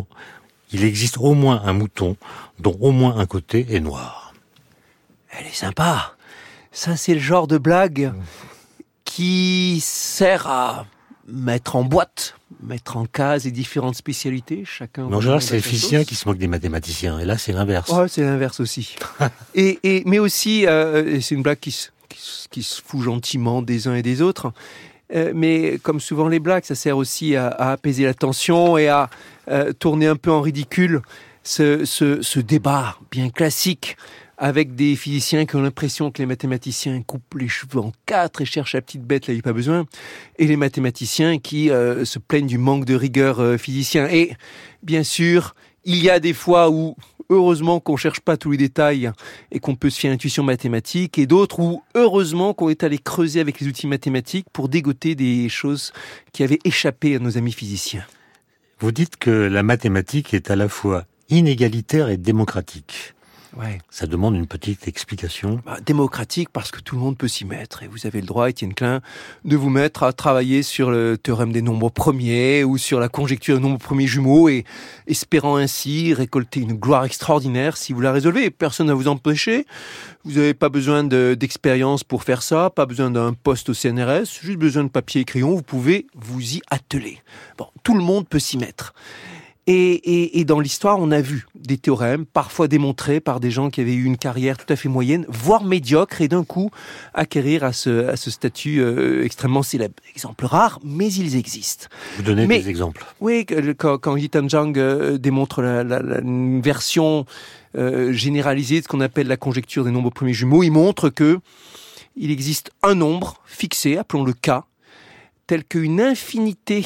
un mouton dont au moins un côté est noir. Elle est sympa. Ça, c'est le genre de blague qui sert à mettre en boîte, mettre en case les différentes spécialités. Chacun. Mais en général, c'est les physiciens qui se moquent des mathématiciens. Et là, c'est l'inverse. Ouais, c'est l'inverse aussi. Mais aussi, c'est une blague qui se fout gentiment des uns et des autres. Mais comme souvent les blagues, ça sert aussi à apaiser la tension et à tourner un peu en ridicule ce débat bien classique avec des physiciens qui ont l'impression que les mathématiciens coupent les cheveux en 4 et cherchent la petite bête là, il n'y a pas besoin, et les mathématiciens qui se plaignent du manque de rigueur physicien. Et bien sûr, il y a des fois où, heureusement qu'on cherche pas tous les détails et qu'on peut se fier à l'intuition mathématique, et d'autres où, heureusement qu'on est allé creuser avec les outils mathématiques pour dégoter des choses qui avaient échappé à nos amis physiciens. Vous dites que la mathématique est à la fois inégalitaire et démocratique. Ouais. Ça demande une petite explication. Démocratique parce que tout le monde peut s'y mettre. Et vous avez le droit, Étienne Klein, de vous mettre à travailler sur le théorème des nombres premiers ou sur la conjecture des nombres premiers jumeaux et espérant ainsi récolter une gloire extraordinaire si vous la résolvez. Personne ne va vous empêcher. Vous n'avez pas besoin d'expérience pour faire ça, pas besoin d'un poste au CNRS, juste besoin de papier et crayon. Vous pouvez vous y atteler. Bon, tout le monde peut s'y mettre. Et dans l'histoire, on a vu des théorèmes, parfois démontrés par des gens qui avaient eu une carrière tout à fait moyenne, voire médiocre, et d'un coup acquérir à ce statut extrêmement célèbre. Exemple rare, mais ils existent. Vous donnez des exemples. Oui, quand Yitan Zhang démontre une version généralisée de ce qu'on appelle la conjecture des nombres premiers jumeaux, il montre que il existe un nombre fixé, appelons-le K, tel qu'une infinité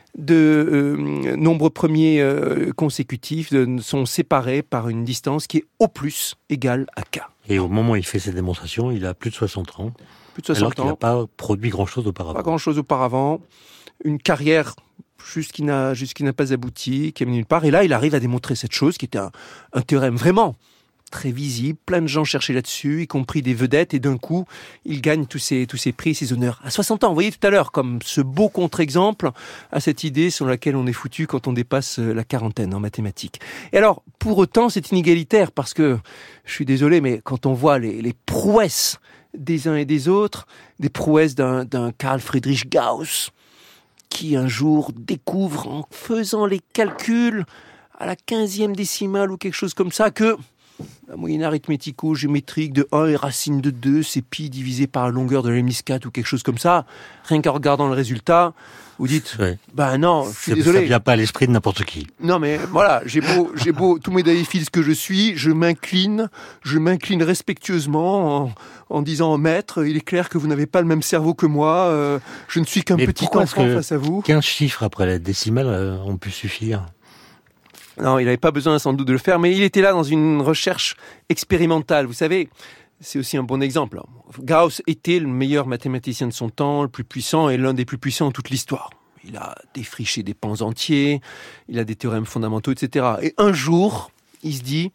de nombres premiers consécutifs sont séparés par une distance qui est au plus égale à K. Et au moment où il fait cette démonstration, il a plus de 60 ans. Plus de 60 alors qu'il n'a pas produit grand-chose auparavant. Pas grand-chose auparavant. Une carrière qui n'a pas abouti, qui est menée nulle part. Et là, il arrive à démontrer cette chose qui était un théorème vraiment très visible. Plein de gens cherchaient là-dessus, y compris des vedettes. Et d'un coup, il gagne tous ces prix, ces honneurs. À 60 ans, vous voyez tout à l'heure, comme ce beau contre-exemple à cette idée sur laquelle on est foutu quand on dépasse la quarantaine en mathématiques. Et alors, pour autant, c'est inégalitaire parce que, je suis désolé, mais quand on voit les prouesses des uns et des autres, des prouesses d'un Carl Friedrich Gauss, qui un jour découvre en faisant les calculs à la 15e décimale ou quelque chose comme ça que la moyenne arithmético-géométrique de 1 et racine de 2, c'est pi divisé par la longueur de la Leibniz-4 ou quelque chose comme ça. Rien qu'en regardant le résultat, vous dites, non, je suis désolé. Ça vient pas à l'esprit de n'importe qui. Non mais voilà, j'ai beau, tout médaillephile que je suis, je m'incline respectueusement en disant, maître, il est clair que vous n'avez pas le même cerveau que moi, je ne suis qu'un petit enfant face à vous. 15 chiffres après la décimale ont pu suffire. Non, il n'avait pas besoin sans doute de le faire, mais il était là dans une recherche expérimentale. Vous savez, c'est aussi un bon exemple. Gauss était le meilleur mathématicien de son temps, le plus puissant et l'un des plus puissants de toute l'histoire. Il a défriché des pans entiers, il a des théorèmes fondamentaux, etc. Et un jour, il se dit,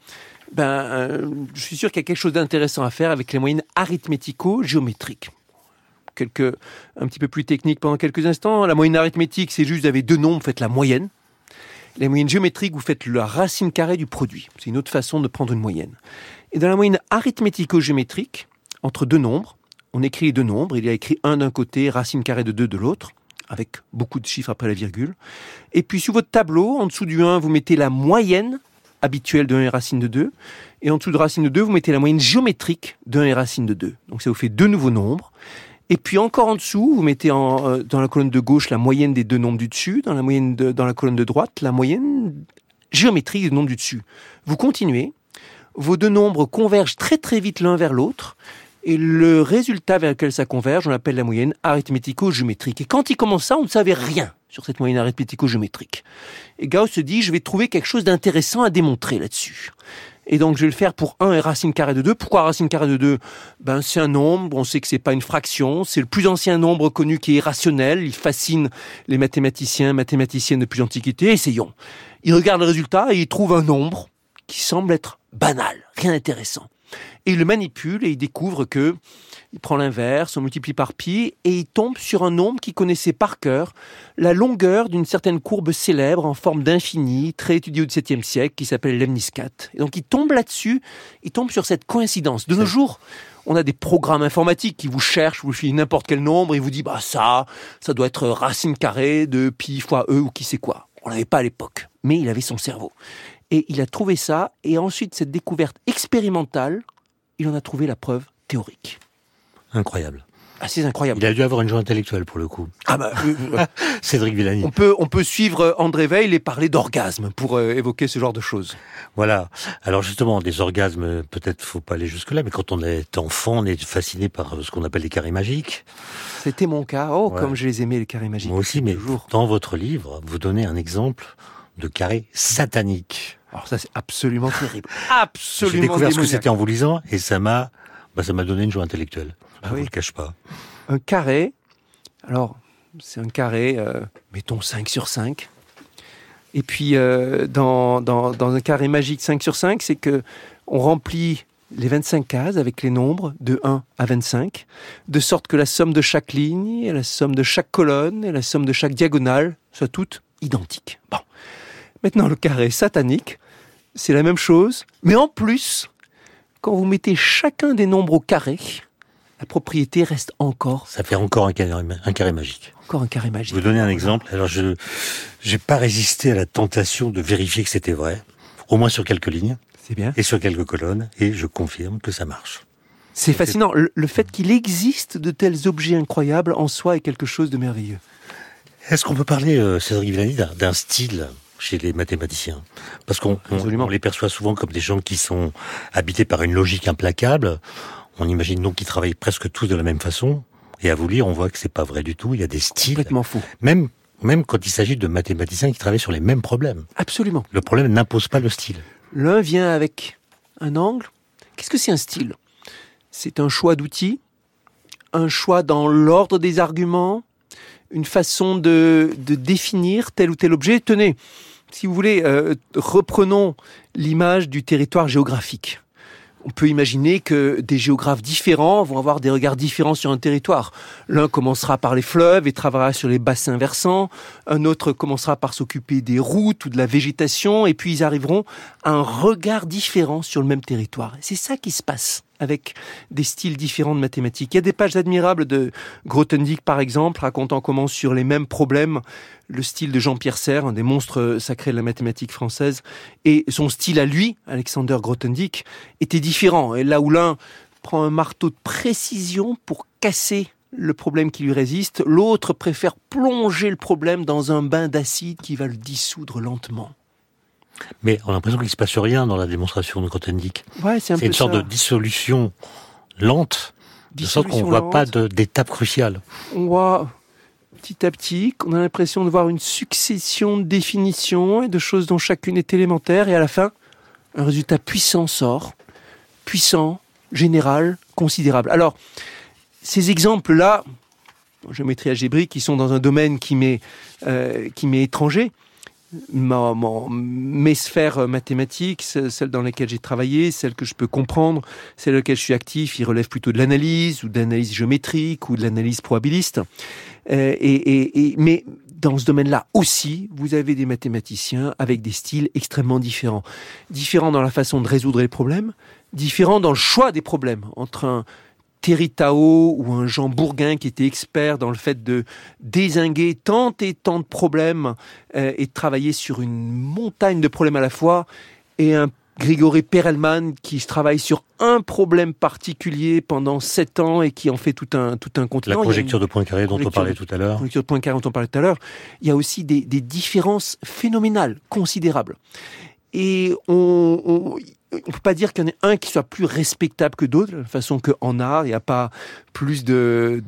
je suis sûr qu'il y a quelque chose d'intéressant à faire avec les moyennes arithmético-géométriques. Un petit peu plus technique pendant quelques instants. La moyenne arithmétique, c'est juste, vous avez deux nombres, faites la moyenne. La moyenne géométrique, vous faites la racine carrée du produit. C'est une autre façon de prendre une moyenne. Et dans la moyenne arithmético-géométrique, entre deux nombres, on écrit les deux nombres. Il y a écrit 1 d'un côté, racine carrée de 2 de l'autre, avec beaucoup de chiffres après la virgule. Et puis sur votre tableau, en dessous du 1, vous mettez la moyenne habituelle de 1 et racine de 2. Et en dessous de racine de 2, vous mettez la moyenne géométrique de 1 et racine de 2. Donc ça vous fait deux nouveaux nombres. Et puis encore en dessous, vous mettez dans la colonne de gauche la moyenne des deux nombres du dessus, dans la colonne de droite, la moyenne géométrique des nombres du dessus. Vous continuez, vos deux nombres convergent très très vite l'un vers l'autre, et le résultat vers lequel ça converge, on l'appelle la moyenne arithmético-géométrique. Et quand il commence ça, on ne savait rien sur cette moyenne arithmético-géométrique. Et Gauss se dit, je vais trouver quelque chose d'intéressant à démontrer là-dessus. Et donc, je vais le faire pour 1 et racine carrée de 2. Pourquoi racine carrée de 2 ? C'est un nombre, on sait que c'est pas une fraction, c'est le plus ancien nombre connu qui est rationnel, il fascine les mathématiciennes depuis l'Antiquité. Essayons. Il regarde le résultat et il trouve un nombre qui semble être banal, rien d'intéressant. Et il le manipule et il découvre que il prend l'inverse, on multiplie par pi, et il tombe sur un nombre qu'il connaissait par cœur, la longueur d'une certaine courbe célèbre en forme d'infini, très étudiée au XVIIe siècle, qui s'appelle Leibniz-4. Et donc il tombe là-dessus, il tombe sur cette coïncidence. De nos jours, on a des programmes informatiques qui vous cherchent, vous filent n'importe quel nombre, et vous disent, ça doit être racine carrée de pi fois e, ou qui sait quoi. On l'avait pas à l'époque, mais il avait son cerveau. Et il a trouvé ça, et ensuite cette découverte expérimentale, il en a trouvé la preuve théorique. Incroyable. Ah, c'est incroyable. Il a dû avoir une joie intellectuelle pour le coup. Cédric Villani. On peut suivre André Weil et parler d'orgasme pour évoquer ce genre de choses. Voilà. Alors justement, des orgasmes, peut-être faut pas aller jusque-là, mais quand on est enfant, on est fasciné par ce qu'on appelle les carrés magiques. C'était mon cas. Comme je les aimais, les carrés magiques. Moi aussi, mais dans votre livre, vous donnez un exemple de carré satanique. Alors ça, c'est absolument terrible. Absolument. J'ai découvert démoniaque. ce que c'était en vous lisant et ça m'a donné une joie intellectuelle. Je ne vous le cache pas. Un carré, alors c'est un carré, mettons 5 sur 5. Et puis dans un carré magique 5 sur 5, c'est que on remplit les 25 cases avec les nombres de 1 à 25, de sorte que la somme de chaque ligne, et la somme de chaque colonne, et la somme de chaque diagonale soient toutes identiques. Bon. Maintenant, le carré satanique, c'est la même chose, mais en plus, quand vous mettez chacun des nombres au carré, la propriété reste encore... Ça fait encore un carré magique. encore un carré magique. Je vais vous donner un exemple. Alors, je n'ai pas résisté à la tentation de vérifier que c'était vrai, au moins sur quelques lignes. C'est bien. Et sur quelques colonnes, et je confirme que ça marche. C'est fascinant. Le fait qu'il existe de tels objets incroyables en soi est quelque chose de merveilleux. Est-ce qu'on peut parler, Cédric Villani, d'un style chez les mathématiciens? Parce qu'on les perçoit souvent comme des gens qui sont habités par une logique implacable. On imagine donc qu'ils travaillent presque tous de la même façon. Et à vous lire, on voit que c'est pas vrai du tout. Il y a des styles. Complètement fou. Même quand il s'agit de mathématiciens qui travaillent sur les mêmes problèmes. Absolument. Le problème n'impose pas le style. L'un vient avec un angle. Qu'est-ce que c'est un style? C'est un choix d'outils, un choix dans l'ordre des arguments, une façon de définir tel ou tel objet. Tenez, si vous voulez, reprenons l'image du territoire géographique. On peut imaginer que des géographes différents vont avoir des regards différents sur un territoire. L'un commencera par les fleuves et travaillera sur les bassins versants. Un autre commencera par s'occuper des routes ou de la végétation. Et puis ils arriveront à un regard différent sur le même territoire. C'est ça qui se passe avec des styles différents de mathématiques. Il y a des pages admirables de Grothendieck, par exemple, racontant comment sur les mêmes problèmes, le style de Jean-Pierre Serre, un des monstres sacrés de la mathématique française, et son style à lui, Alexander Grothendieck, était différent. Et là où l'un prend un marteau de précision pour casser le problème qui lui résiste, l'autre préfère plonger le problème dans un bain d'acide qui va le dissoudre lentement. Mais on a l'impression qu'il ne se passe rien dans la démonstration de Grothendieck. Ouais, c'est une sorte de dissolution lente, de sorte qu'on ne voit pas d'étape cruciale. On voit petit à petit, on a l'impression de voir une succession de définitions et de choses dont chacune est élémentaire, et à la fin, un résultat puissant sort, puissant, général, considérable. Alors, ces exemples-là, géométrie algébrique, qui sont dans un domaine qui m'est étranger, mes sphères mathématiques, celles dans lesquelles j'ai travaillé, celles que je peux comprendre, celles dans lesquelles je suis actif, ils relèvent plutôt de l'analyse ou de l'analyse géométrique ou de l'analyse probabiliste. Mais dans ce domaine-là aussi, vous avez des mathématiciens avec des styles extrêmement différents. Différents dans la façon de résoudre les problèmes, différents dans le choix des problèmes, entre un Thierry Tao ou un Jean Bourguin qui était expert dans le fait de dézinguer tant et tant de problèmes et de travailler sur une montagne de problèmes à la fois, et un Grigory Perelman qui travaille sur un problème particulier pendant 7 ans et qui en fait tout un continent. La conjecture de Poincaré dont on parlait tout à l'heure. La conjecture de Poincaré dont on parlait tout à l'heure. Il y a aussi des différences phénoménales, considérables. Et on peut pas dire qu'il y en ait un qui soit plus respectable que d'autres, de la façon qu'en art, il n'y a pas plus de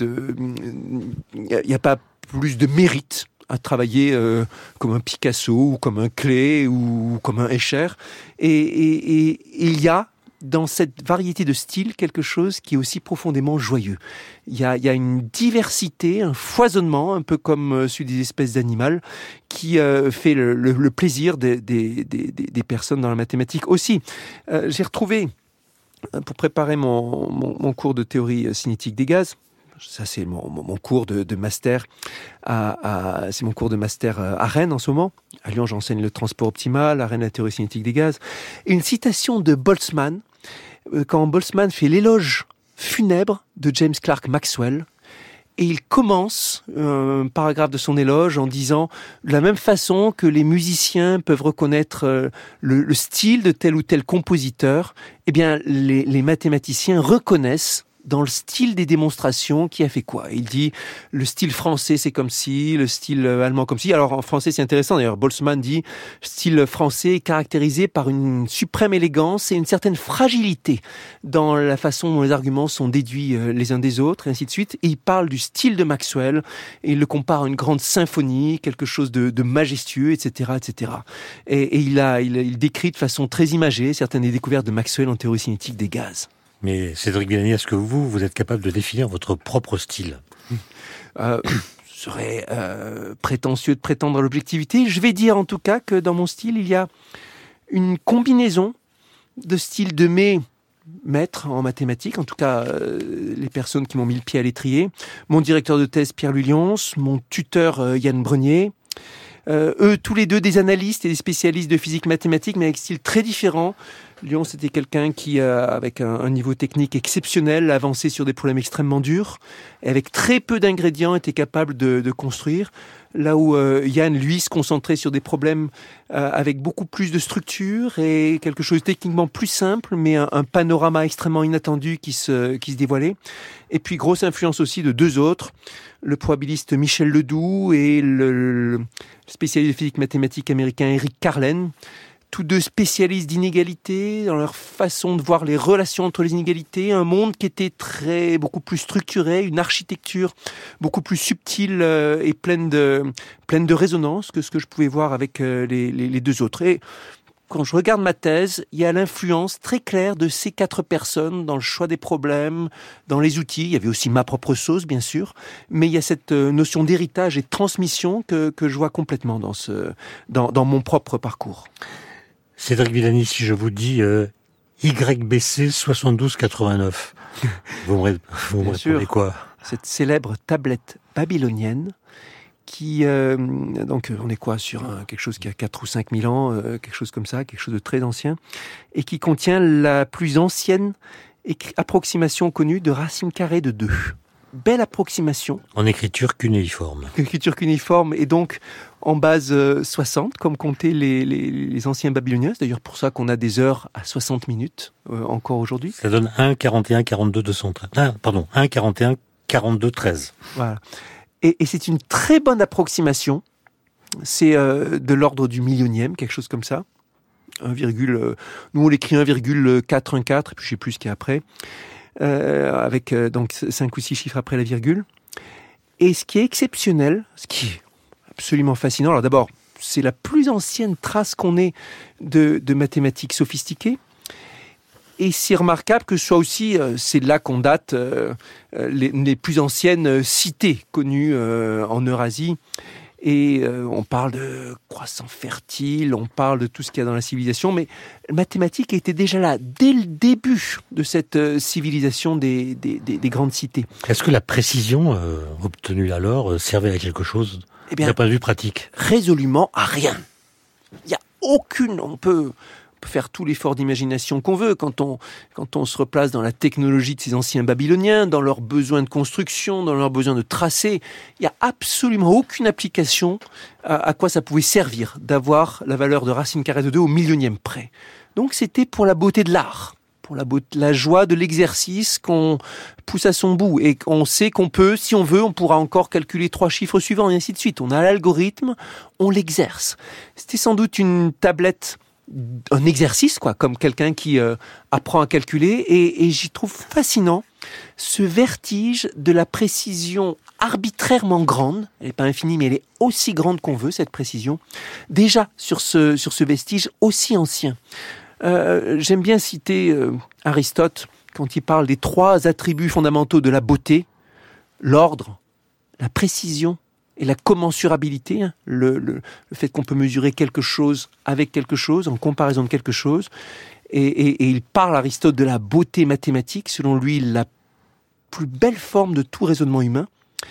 mérite à travailler comme un Picasso ou comme un Klee ou comme un Escher. Et il y a dans cette variété de styles quelque chose qui est aussi profondément joyeux. Il y a une diversité, un foisonnement, un peu comme celui des espèces d'animaux, qui fait le plaisir des personnes dans la mathématique aussi. J'ai retrouvé, pour préparer mon cours de théorie cinétique des gaz, ça c'est mon cours de master c'est mon cours de master à Rennes en ce moment. À Lyon, j'enseigne le transport optimal, à Rennes la théorie cinétique des gaz. Et une citation de Boltzmann, quand Boltzmann fait l'éloge funèbre de James Clerk Maxwell, et il commence un paragraphe de son éloge en disant de la même façon que les musiciens peuvent reconnaître le style de tel ou tel compositeur, eh bien les mathématiciens reconnaissent dans le style des démonstrations qui a fait quoi. Il dit le style français c'est comme ci, le style allemand comme ci. Alors en français c'est intéressant d'ailleurs, Boltzmann dit style français est caractérisé par une suprême élégance et une certaine fragilité dans la façon dont les arguments sont déduits les uns des autres et ainsi de suite. Et il parle du style de Maxwell et il le compare à une grande symphonie, quelque chose de majestueux, etc., etc. Et il décrit de façon très imagée certaines des découvertes de Maxwell en théorie cinétique des gaz. Mais Cédric Villani, est-ce que vous êtes capable de définir votre propre style ? Ce serait prétentieux de prétendre à l'objectivité. Je vais dire en tout cas que dans mon style, il y a une combinaison de styles de mes maîtres en mathématiques, en tout cas les personnes qui m'ont mis le pied à l'étrier, mon directeur de thèse Pierre Lulions, mon tuteur Yann Brenier, Eux, tous les deux, des analystes et des spécialistes de physique mathématique, mais avec un style très différent. Lyon, c'était quelqu'un qui, avec un niveau technique exceptionnel, avançait sur des problèmes extrêmement durs, et avec très peu d'ingrédients, était capable de construire. Là où Yann, lui, se concentrait sur des problèmes avec beaucoup plus de structure et quelque chose de techniquement plus simple, mais un panorama extrêmement inattendu qui se dévoilait. Et puis, grosse influence aussi de deux autres, le probabiliste Michel Ledoux et le spécialiste de physique mathématique américain Eric Carlen, tous deux spécialistes d'inégalités, dans leur façon de voir les relations entre les inégalités, un monde qui était beaucoup plus structuré, une architecture beaucoup plus subtile et pleine de résonance que ce que je pouvais voir avec les deux autres. Et quand je regarde ma thèse, il y a l'influence très claire de ces quatre personnes dans le choix des problèmes, dans les outils. Il y avait aussi ma propre sauce, bien sûr, mais il y a cette notion d'héritage et de transmission que je vois complètement dans mon propre parcours. Cédric Villani, si je vous dis YBC 7289, vous me répondez quoi? Cette célèbre tablette babylonienne qui, donc on est quoi sur quelque chose qui a 4 ou 5 000 ans, quelque chose comme ça, quelque chose de très ancien, et qui contient la plus ancienne approximation connue de racine carrée de 2. Belle approximation. En écriture cunéiforme. Écriture cunéiforme, et donc en base 60, comme comptaient les anciens babyloniens. C'est d'ailleurs pour ça qu'on a des heures à 60 minutes, encore aujourd'hui. Ça donne 1, 41, 42, 213. Pardon, 1, 41, 42, 13. Voilà. Et c'est une très bonne approximation. C'est de l'ordre du millionième, quelque chose comme ça. Nous on l'écrit 1,414, et puis je sais plus ce qu'il y a après. Avec donc 5 ou 6 chiffres après la virgule. Et ce qui est exceptionnel, ce qui est absolument fascinant, alors d'abord, c'est la plus ancienne trace qu'on ait de mathématiques sophistiquées. Et c'est remarquable que ce soit aussi, c'est là qu'on date les plus anciennes cités connues en Eurasie. Et on parle de croissants fertiles, on parle de tout ce qu'il y a dans la civilisation, mais la mathématique était déjà là dès le début de cette civilisation des grandes cités. Est-ce que la précision obtenue alors servait à quelque chose d'un point de vue pratique? Résolument à rien. Il n'y a aucune... On peut faire tout l'effort d'imagination qu'on veut quand on se replace dans la technologie de ces anciens Babyloniens, dans leurs besoins de construction, dans leurs besoins de tracé. Il n'y a absolument aucune application à quoi ça pouvait servir d'avoir la valeur de racine carrée de 2 au millionième près. Donc c'était pour la beauté de l'art, pour la joie de l'exercice qu'on pousse à son bout. Et on sait qu'on peut, si on veut, on pourra encore calculer 3 chiffres suivants et ainsi de suite. On a l'algorithme, on l'exerce. C'était sans doute une tablette, un exercice, quoi, comme quelqu'un qui apprend à calculer, et j'y trouve fascinant ce vertige de la précision arbitrairement grande. Elle n'est pas infinie, mais elle est aussi grande qu'on veut, cette précision, déjà sur ce vestige aussi ancien. J'aime bien citer Aristote quand il parle des 3 attributs fondamentaux de la beauté: l'ordre, la précision et la commensurabilité, hein, le fait qu'on peut mesurer quelque chose avec quelque chose, en comparaison de quelque chose. Et il parle, Aristote, de la beauté mathématique, selon lui, la plus belle forme de tout raisonnement humain.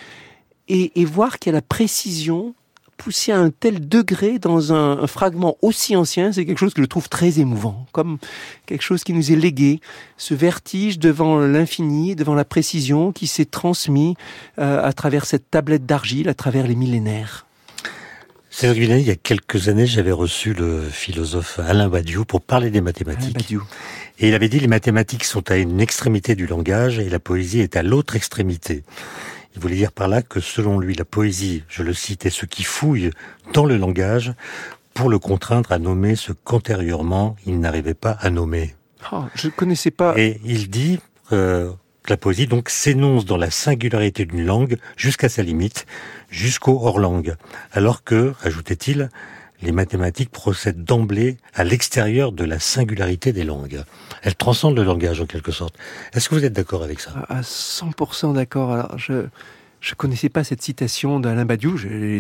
Et voir qu'il y a la précision poussée à un tel degré dans un fragment aussi ancien, c'est quelque chose que je trouve très émouvant, comme quelque chose qui nous est légué, ce vertige devant l'infini, devant la précision qui s'est transmis à travers cette tablette d'argile, à travers les millénaires. Cédric Villani, il y a quelques années, j'avais reçu le philosophe Alain Badiou pour parler des mathématiques. Alain Badiou. Et il avait dit: les mathématiques sont à une extrémité du langage et la poésie est à l'autre extrémité. Il voulait dire par là que, selon lui, la poésie, je le cite, est ce qui fouille dans le langage pour le contraindre à nommer ce qu'antérieurement il n'arrivait pas à nommer. Oh, je ne connaissais pas. Et il dit que la poésie donc s'énonce dans la singularité d'une langue jusqu'à sa limite, jusqu'au hors-langue. Alors que, ajoutait-il, les mathématiques procèdent d'emblée à l'extérieur de la singularité des langues. Elles transcendent le langage en quelque sorte. Est-ce que vous êtes d'accord avec ça? À 100% d'accord. Alors, je connaissais pas cette citation d'Alain Badiou.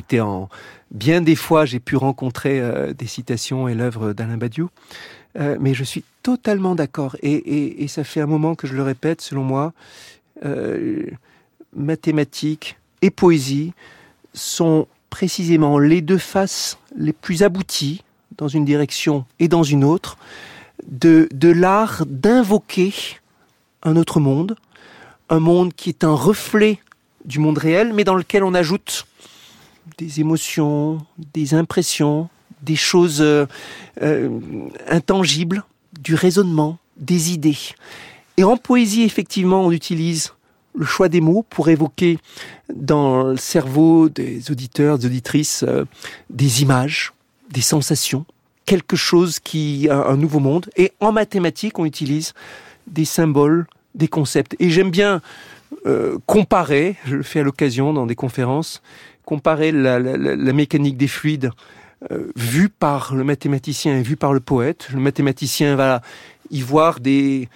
Bien des fois, j'ai pu rencontrer des citations et l'œuvre d'Alain Badiou. Mais je suis totalement d'accord. Et ça fait un moment que je le répète, selon moi, mathématiques et poésie sont précisément les deux faces les plus abouties, dans une direction et dans une autre, de l'art d'invoquer un autre monde, un monde qui est un reflet du monde réel, mais dans lequel on ajoute des émotions, des impressions, des choses intangibles, du raisonnement, des idées. Et en poésie, effectivement, on utilise le choix des mots pour évoquer dans le cerveau des auditeurs, des auditrices, des images, des sensations, quelque chose qui a un nouveau monde. Et en mathématiques, on utilise des symboles, des concepts. Et j'aime bien comparer, je le fais à l'occasion dans des conférences, comparer la mécanique des fluides vue par le mathématicien et vue par le poète. Le mathématicien va y voir des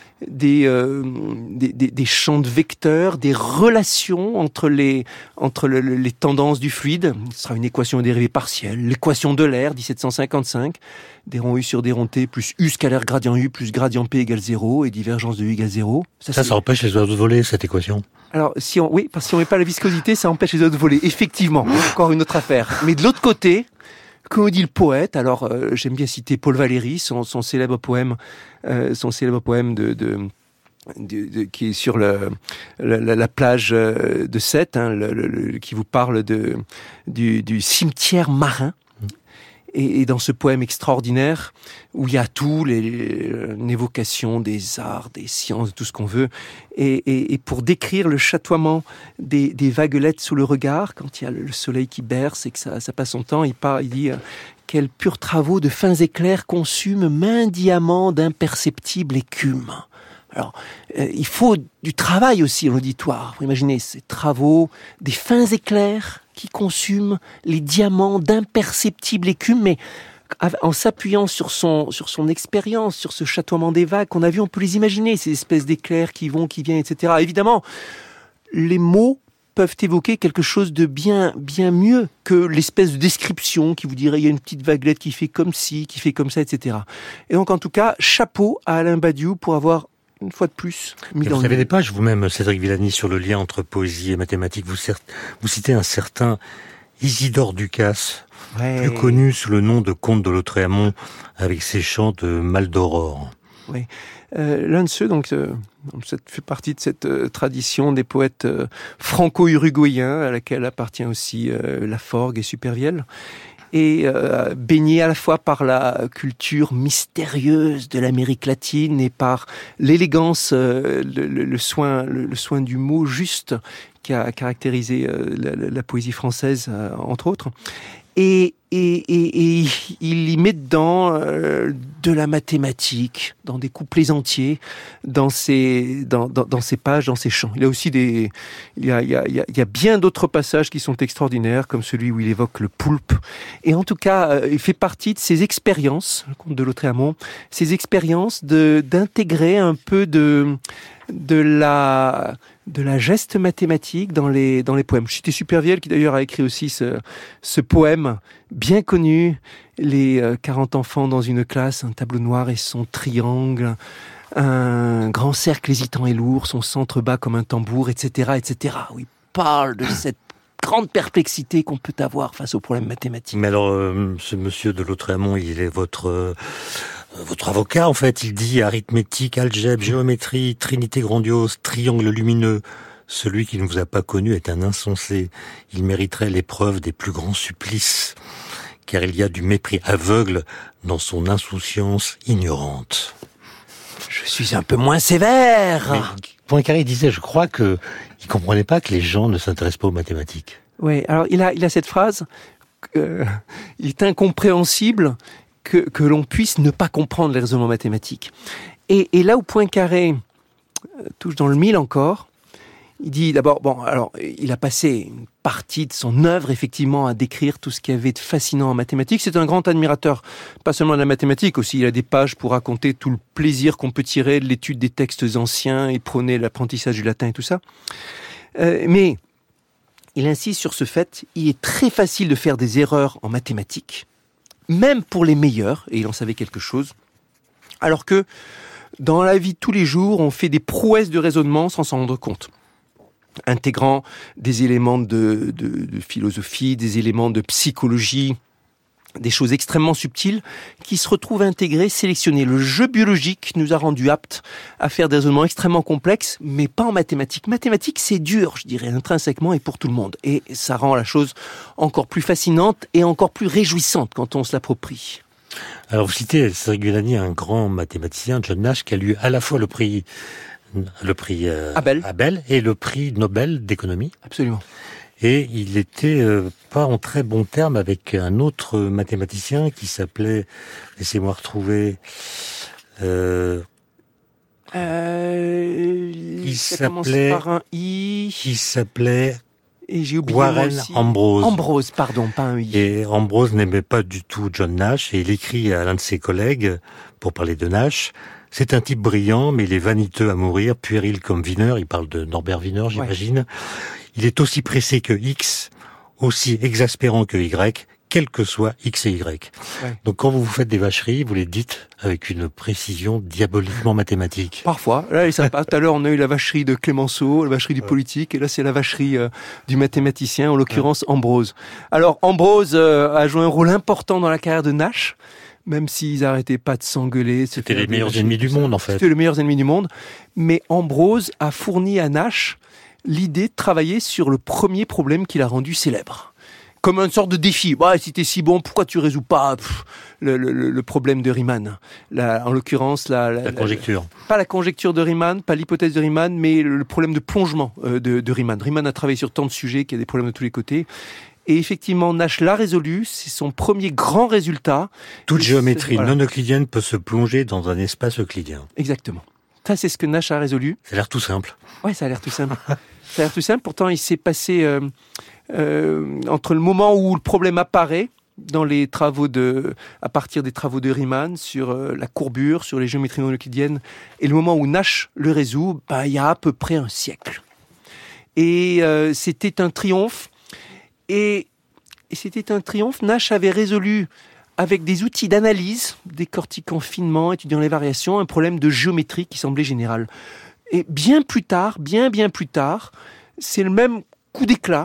champs de vecteurs, des relations entre les tendances du fluide. Ce sera une équation de dérivée partielle, l'équation de l'air, 1755, des ronds U sur des ronds T plus U scalaire gradient U plus gradient P égale 0 et divergence de U égale 0. Ça empêche les oiseaux de voler, cette équation. Alors, si on met pas la viscosité, ça empêche les oiseaux de voler. Effectivement, encore une autre affaire. Mais de l'autre côté, comme dit le poète, alors j'aime bien citer Paul Valéry, son célèbre poème qui est sur la plage de Sète, qui vous parle du cimetière marin. Et dans ce poème extraordinaire, où il y a une évocation des arts, des sciences, tout ce qu'on veut, et pour décrire le chatoiement des vaguelettes sous le regard, quand il y a le soleil qui berce et que ça passe son temps, il dit « Quels purs travaux de fins éclairs consument maint diamant d'imperceptible écume ». Alors, il faut du travail aussi en auditoire. Vous imaginez ces travaux, des fins éclairs qui consument les diamants d'imperceptible écume, mais en s'appuyant sur son expérience, sur ce chatoiement des vagues qu'on a vu, on peut les imaginer, ces espèces d'éclairs qui vont, qui viennent, etc. Évidemment, les mots peuvent évoquer quelque chose de bien mieux que l'espèce de description qui vous dirait il y a une petite vaguelette qui fait comme ci, qui fait comme ça, etc. Et donc, en tout cas, chapeau à Alain Badiou pour avoir une fois de plus mis dans vous avez des pages vous-même, Cédric Villani, sur le lien entre poésie et mathématiques. Vous citez un certain Isidore Ducasse, plus connu sous le nom de comte de Lautréamont, avec ses chants de Maldoror. Oui. L'un de ceux, ça fait partie de cette tradition des poètes franco-uruguayens, à laquelle appartient aussi Laforgue et Supervielle, et baigné à la fois par la culture mystérieuse de l'Amérique latine et par l'élégance, le soin du mot juste qui a caractérisé la poésie française, entre autres. Et il y met dedans de la mathématique, dans des couplets entiers, dans ses pages, dans ses chants. Il y a aussi il y a bien d'autres passages qui sont extraordinaires, comme celui où il évoque le poulpe. Et en tout cas, il fait partie de ses expériences, le comte de Lautréamont, ses expériences d'intégrer un peu de la geste mathématique dans les poèmes. Je citais Supervielle, qui d'ailleurs a écrit aussi ce poème bien connu, les 40 enfants dans une classe, un tableau noir et son triangle, un grand cercle hésitant et lourd, son centre bas comme un tambour, etc., etc. Où il parle de cette grande perplexité qu'on peut avoir face aux problèmes mathématiques. Mais alors, ce monsieur de Lautréamont, il est votre avocat, en fait. Il dit arithmétique, algèbre, géométrie, trinité grandiose, triangle lumineux. Celui qui ne vous a pas connu est un insensé. Il mériterait l'épreuve des plus grands supplices, car il y a du mépris aveugle dans son insouciance ignorante. Je suis un peu moins sévère. Poincaré disait, je crois que il comprenait pas que les gens ne s'intéressent pas aux mathématiques. Oui, alors il a cette phrase, il est incompréhensible que l'on puisse ne pas comprendre les raisonnements mathématiques. Et là où Poincaré touche dans le mille encore, il dit d'abord, il a passé une partie de son œuvre, effectivement, à décrire tout ce qu'il y avait de fascinant en mathématiques. C'est un grand admirateur, pas seulement de la mathématique, aussi il a des pages pour raconter tout le plaisir qu'on peut tirer de l'étude des textes anciens et prôner l'apprentissage du latin et tout ça. Mais il insiste sur ce fait, il est très facile de faire des erreurs en mathématiques, même pour les meilleurs, et il en savait quelque chose, alors que dans la vie de tous les jours, on fait des prouesses de raisonnement sans s'en rendre compte. intégrant des éléments de philosophie, des éléments de psychologie, des choses extrêmement subtiles qui se retrouvent intégrées, sélectionnées. Le jeu biologique nous a rendus aptes à faire des raisonnements extrêmement complexes, mais pas en mathématiques. Mathématiques, c'est dur, je dirais, intrinsèquement et pour tout le monde. Et ça rend la chose encore plus fascinante et encore plus réjouissante quand on se l'approprie. Alors vous citez Cédric Villani, un grand mathématicien, John Nash, qui a eu à la fois le prix Abel et le prix Nobel d'économie. Absolument. Et il était pas en très bon terme avec un autre mathématicien qui s'appelait, laissez-moi retrouver, il s'appelait par un I. Il s'appelait et j'ai oublié Warren Ambrose. Ambrose, pardon, pas un I. Et Ambrose n'aimait pas du tout John Nash et il écrit à l'un de ses collègues pour parler de Nash. C'est un type brillant, mais il est vaniteux à mourir, puéril comme Wiener. Il parle de Norbert Wiener, j'imagine. Ouais. Il est aussi pressé que X, aussi exaspérant que Y, quel que soit X et Y. Ouais. Donc quand vous faites des vacheries, vous les dites avec une précision diaboliquement mathématique. Parfois. Là, il est sympa. Tout à l'heure, on a eu la vacherie de Clémenceau, la vacherie du politique, et là, c'est la vacherie du mathématicien, en l'occurrence Ambrose. Alors, Ambrose a joué un rôle important dans la carrière de Nash, même s'ils n'arrêtaient pas de s'engueuler. C'était les meilleurs ennemis du monde, en fait. C'était les meilleurs ennemis du monde. Mais Ambrose a fourni à Nash l'idée de travailler sur le premier problème qu'il a rendu célèbre. Comme une sorte de défi. Bah, si t'es si bon, pourquoi tu résous pas le problème de Riemann? En l'occurrence, la conjecture. Pas la conjecture de Riemann, pas l'hypothèse de Riemann, mais le problème de plongement de Riemann. Riemann a travaillé sur tant de sujets qu'il y a des problèmes de tous les côtés. Et effectivement, Nash l'a résolu. C'est son premier grand résultat. Toute géométrie non euclidienne peut se plonger dans un espace euclidien. Exactement. Ça, c'est ce que Nash a résolu. Ça a l'air tout simple. Ouais, ça a l'air tout simple. Ça a l'air tout simple. Pourtant, il s'est passé entre le moment où le problème apparaît dans les travaux à partir des travaux de Riemann sur la courbure, sur les géométries non euclidiennes, et le moment où Nash le résout, il y a à peu près un siècle. Et c'était un triomphe. Et c'était un triomphe. Nash avait résolu avec des outils d'analyse, décortiquant finement, étudiant les variations, un problème de géométrie qui semblait général. Et bien plus tard, bien plus tard, c'est le même coup d'éclat,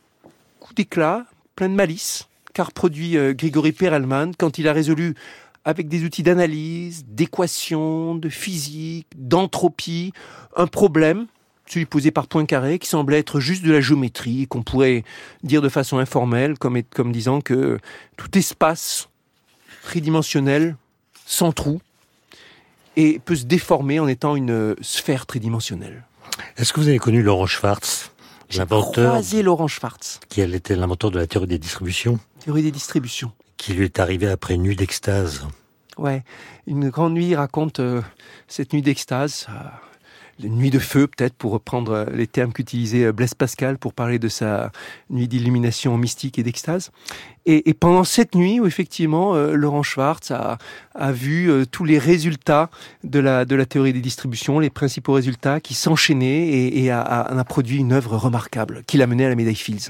plein de malice, qu'a reproduit Grigori Perelman quand il a résolu avec des outils d'analyse, d'équation, de physique, d'entropie, un problème, celui posé par Poincaré, qui semblait être juste de la géométrie, qu'on pourrait dire de façon informelle, comme disant que tout espace tridimensionnel, sans trou, et peut se déformer en étant une sphère tridimensionnelle. Est-ce que vous avez connu Laurent Schwartz, l'inventeur, croisé Laurent Schwartz, qui était l'inventeur de la théorie des distributions? Théorie des distributions. Qui lui est arrivé après une nuit d'extase. Ouais, une grande nuit, il raconte cette nuit d'extase, une nuit de feu peut-être, pour reprendre les termes qu'utilisait Blaise Pascal pour parler de sa nuit d'illumination mystique et d'extase. Et pendant cette nuit où effectivement Laurent Schwartz a vu tous les résultats de la théorie des distributions, les principaux résultats qui s'enchaînaient et a produit une œuvre remarquable qui l'a mené à la médaille Fields.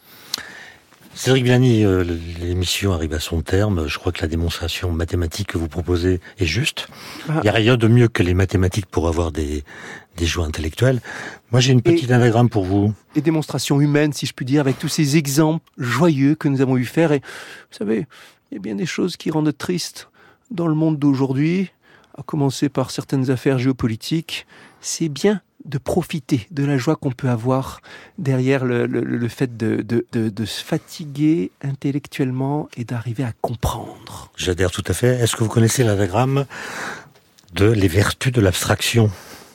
Cédric Villani, l'émission arrive à son terme. Je crois que la démonstration mathématique que vous proposez est juste. Il n'y a rien de mieux que les mathématiques pour avoir des joies intellectuelles. Moi, j'ai une petite anagramme pour vous. Et démonstration humaine, si je puis dire, avec tous ces exemples joyeux que nous avons eu faire. Et vous savez, il y a bien des choses qui rendent tristes dans le monde d'aujourd'hui, à commencer par certaines affaires géopolitiques. C'est bien de profiter de la joie qu'on peut avoir derrière le fait de se fatiguer intellectuellement et d'arriver à comprendre. J'adhère tout à fait. Est-ce que vous connaissez l'anagramme de les vertus de l'abstraction?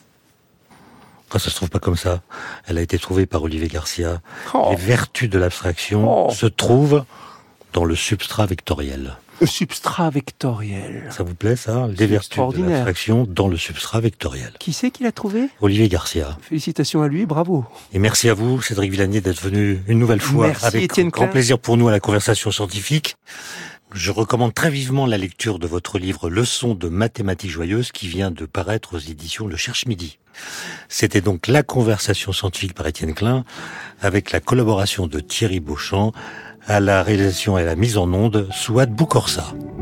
Ça se trouve pas comme ça. Elle a été trouvée par Olivier Garcia. Les vertus de l'abstraction se trouvent dans le substrat vectoriel. Le substrat vectoriel. Ça vous plaît, ça? Les vertus de l'abstraction dans le substrat vectoriel. Qui c'est qui l'a trouvé? Olivier Garcia. Félicitations à lui, bravo. Et merci à vous, Cédric Villani, d'être venu une nouvelle fois avec grand plaisir pour nous à la conversation scientifique. Je recommande très vivement la lecture de votre livre Leçons de mathématiques joyeuses qui vient de paraître aux éditions Le Cherche-Midi. C'était donc la conversation scientifique par Étienne Klein avec la collaboration de Thierry Beauchamp à la réalisation et à la mise en onde Souad Boukorsa.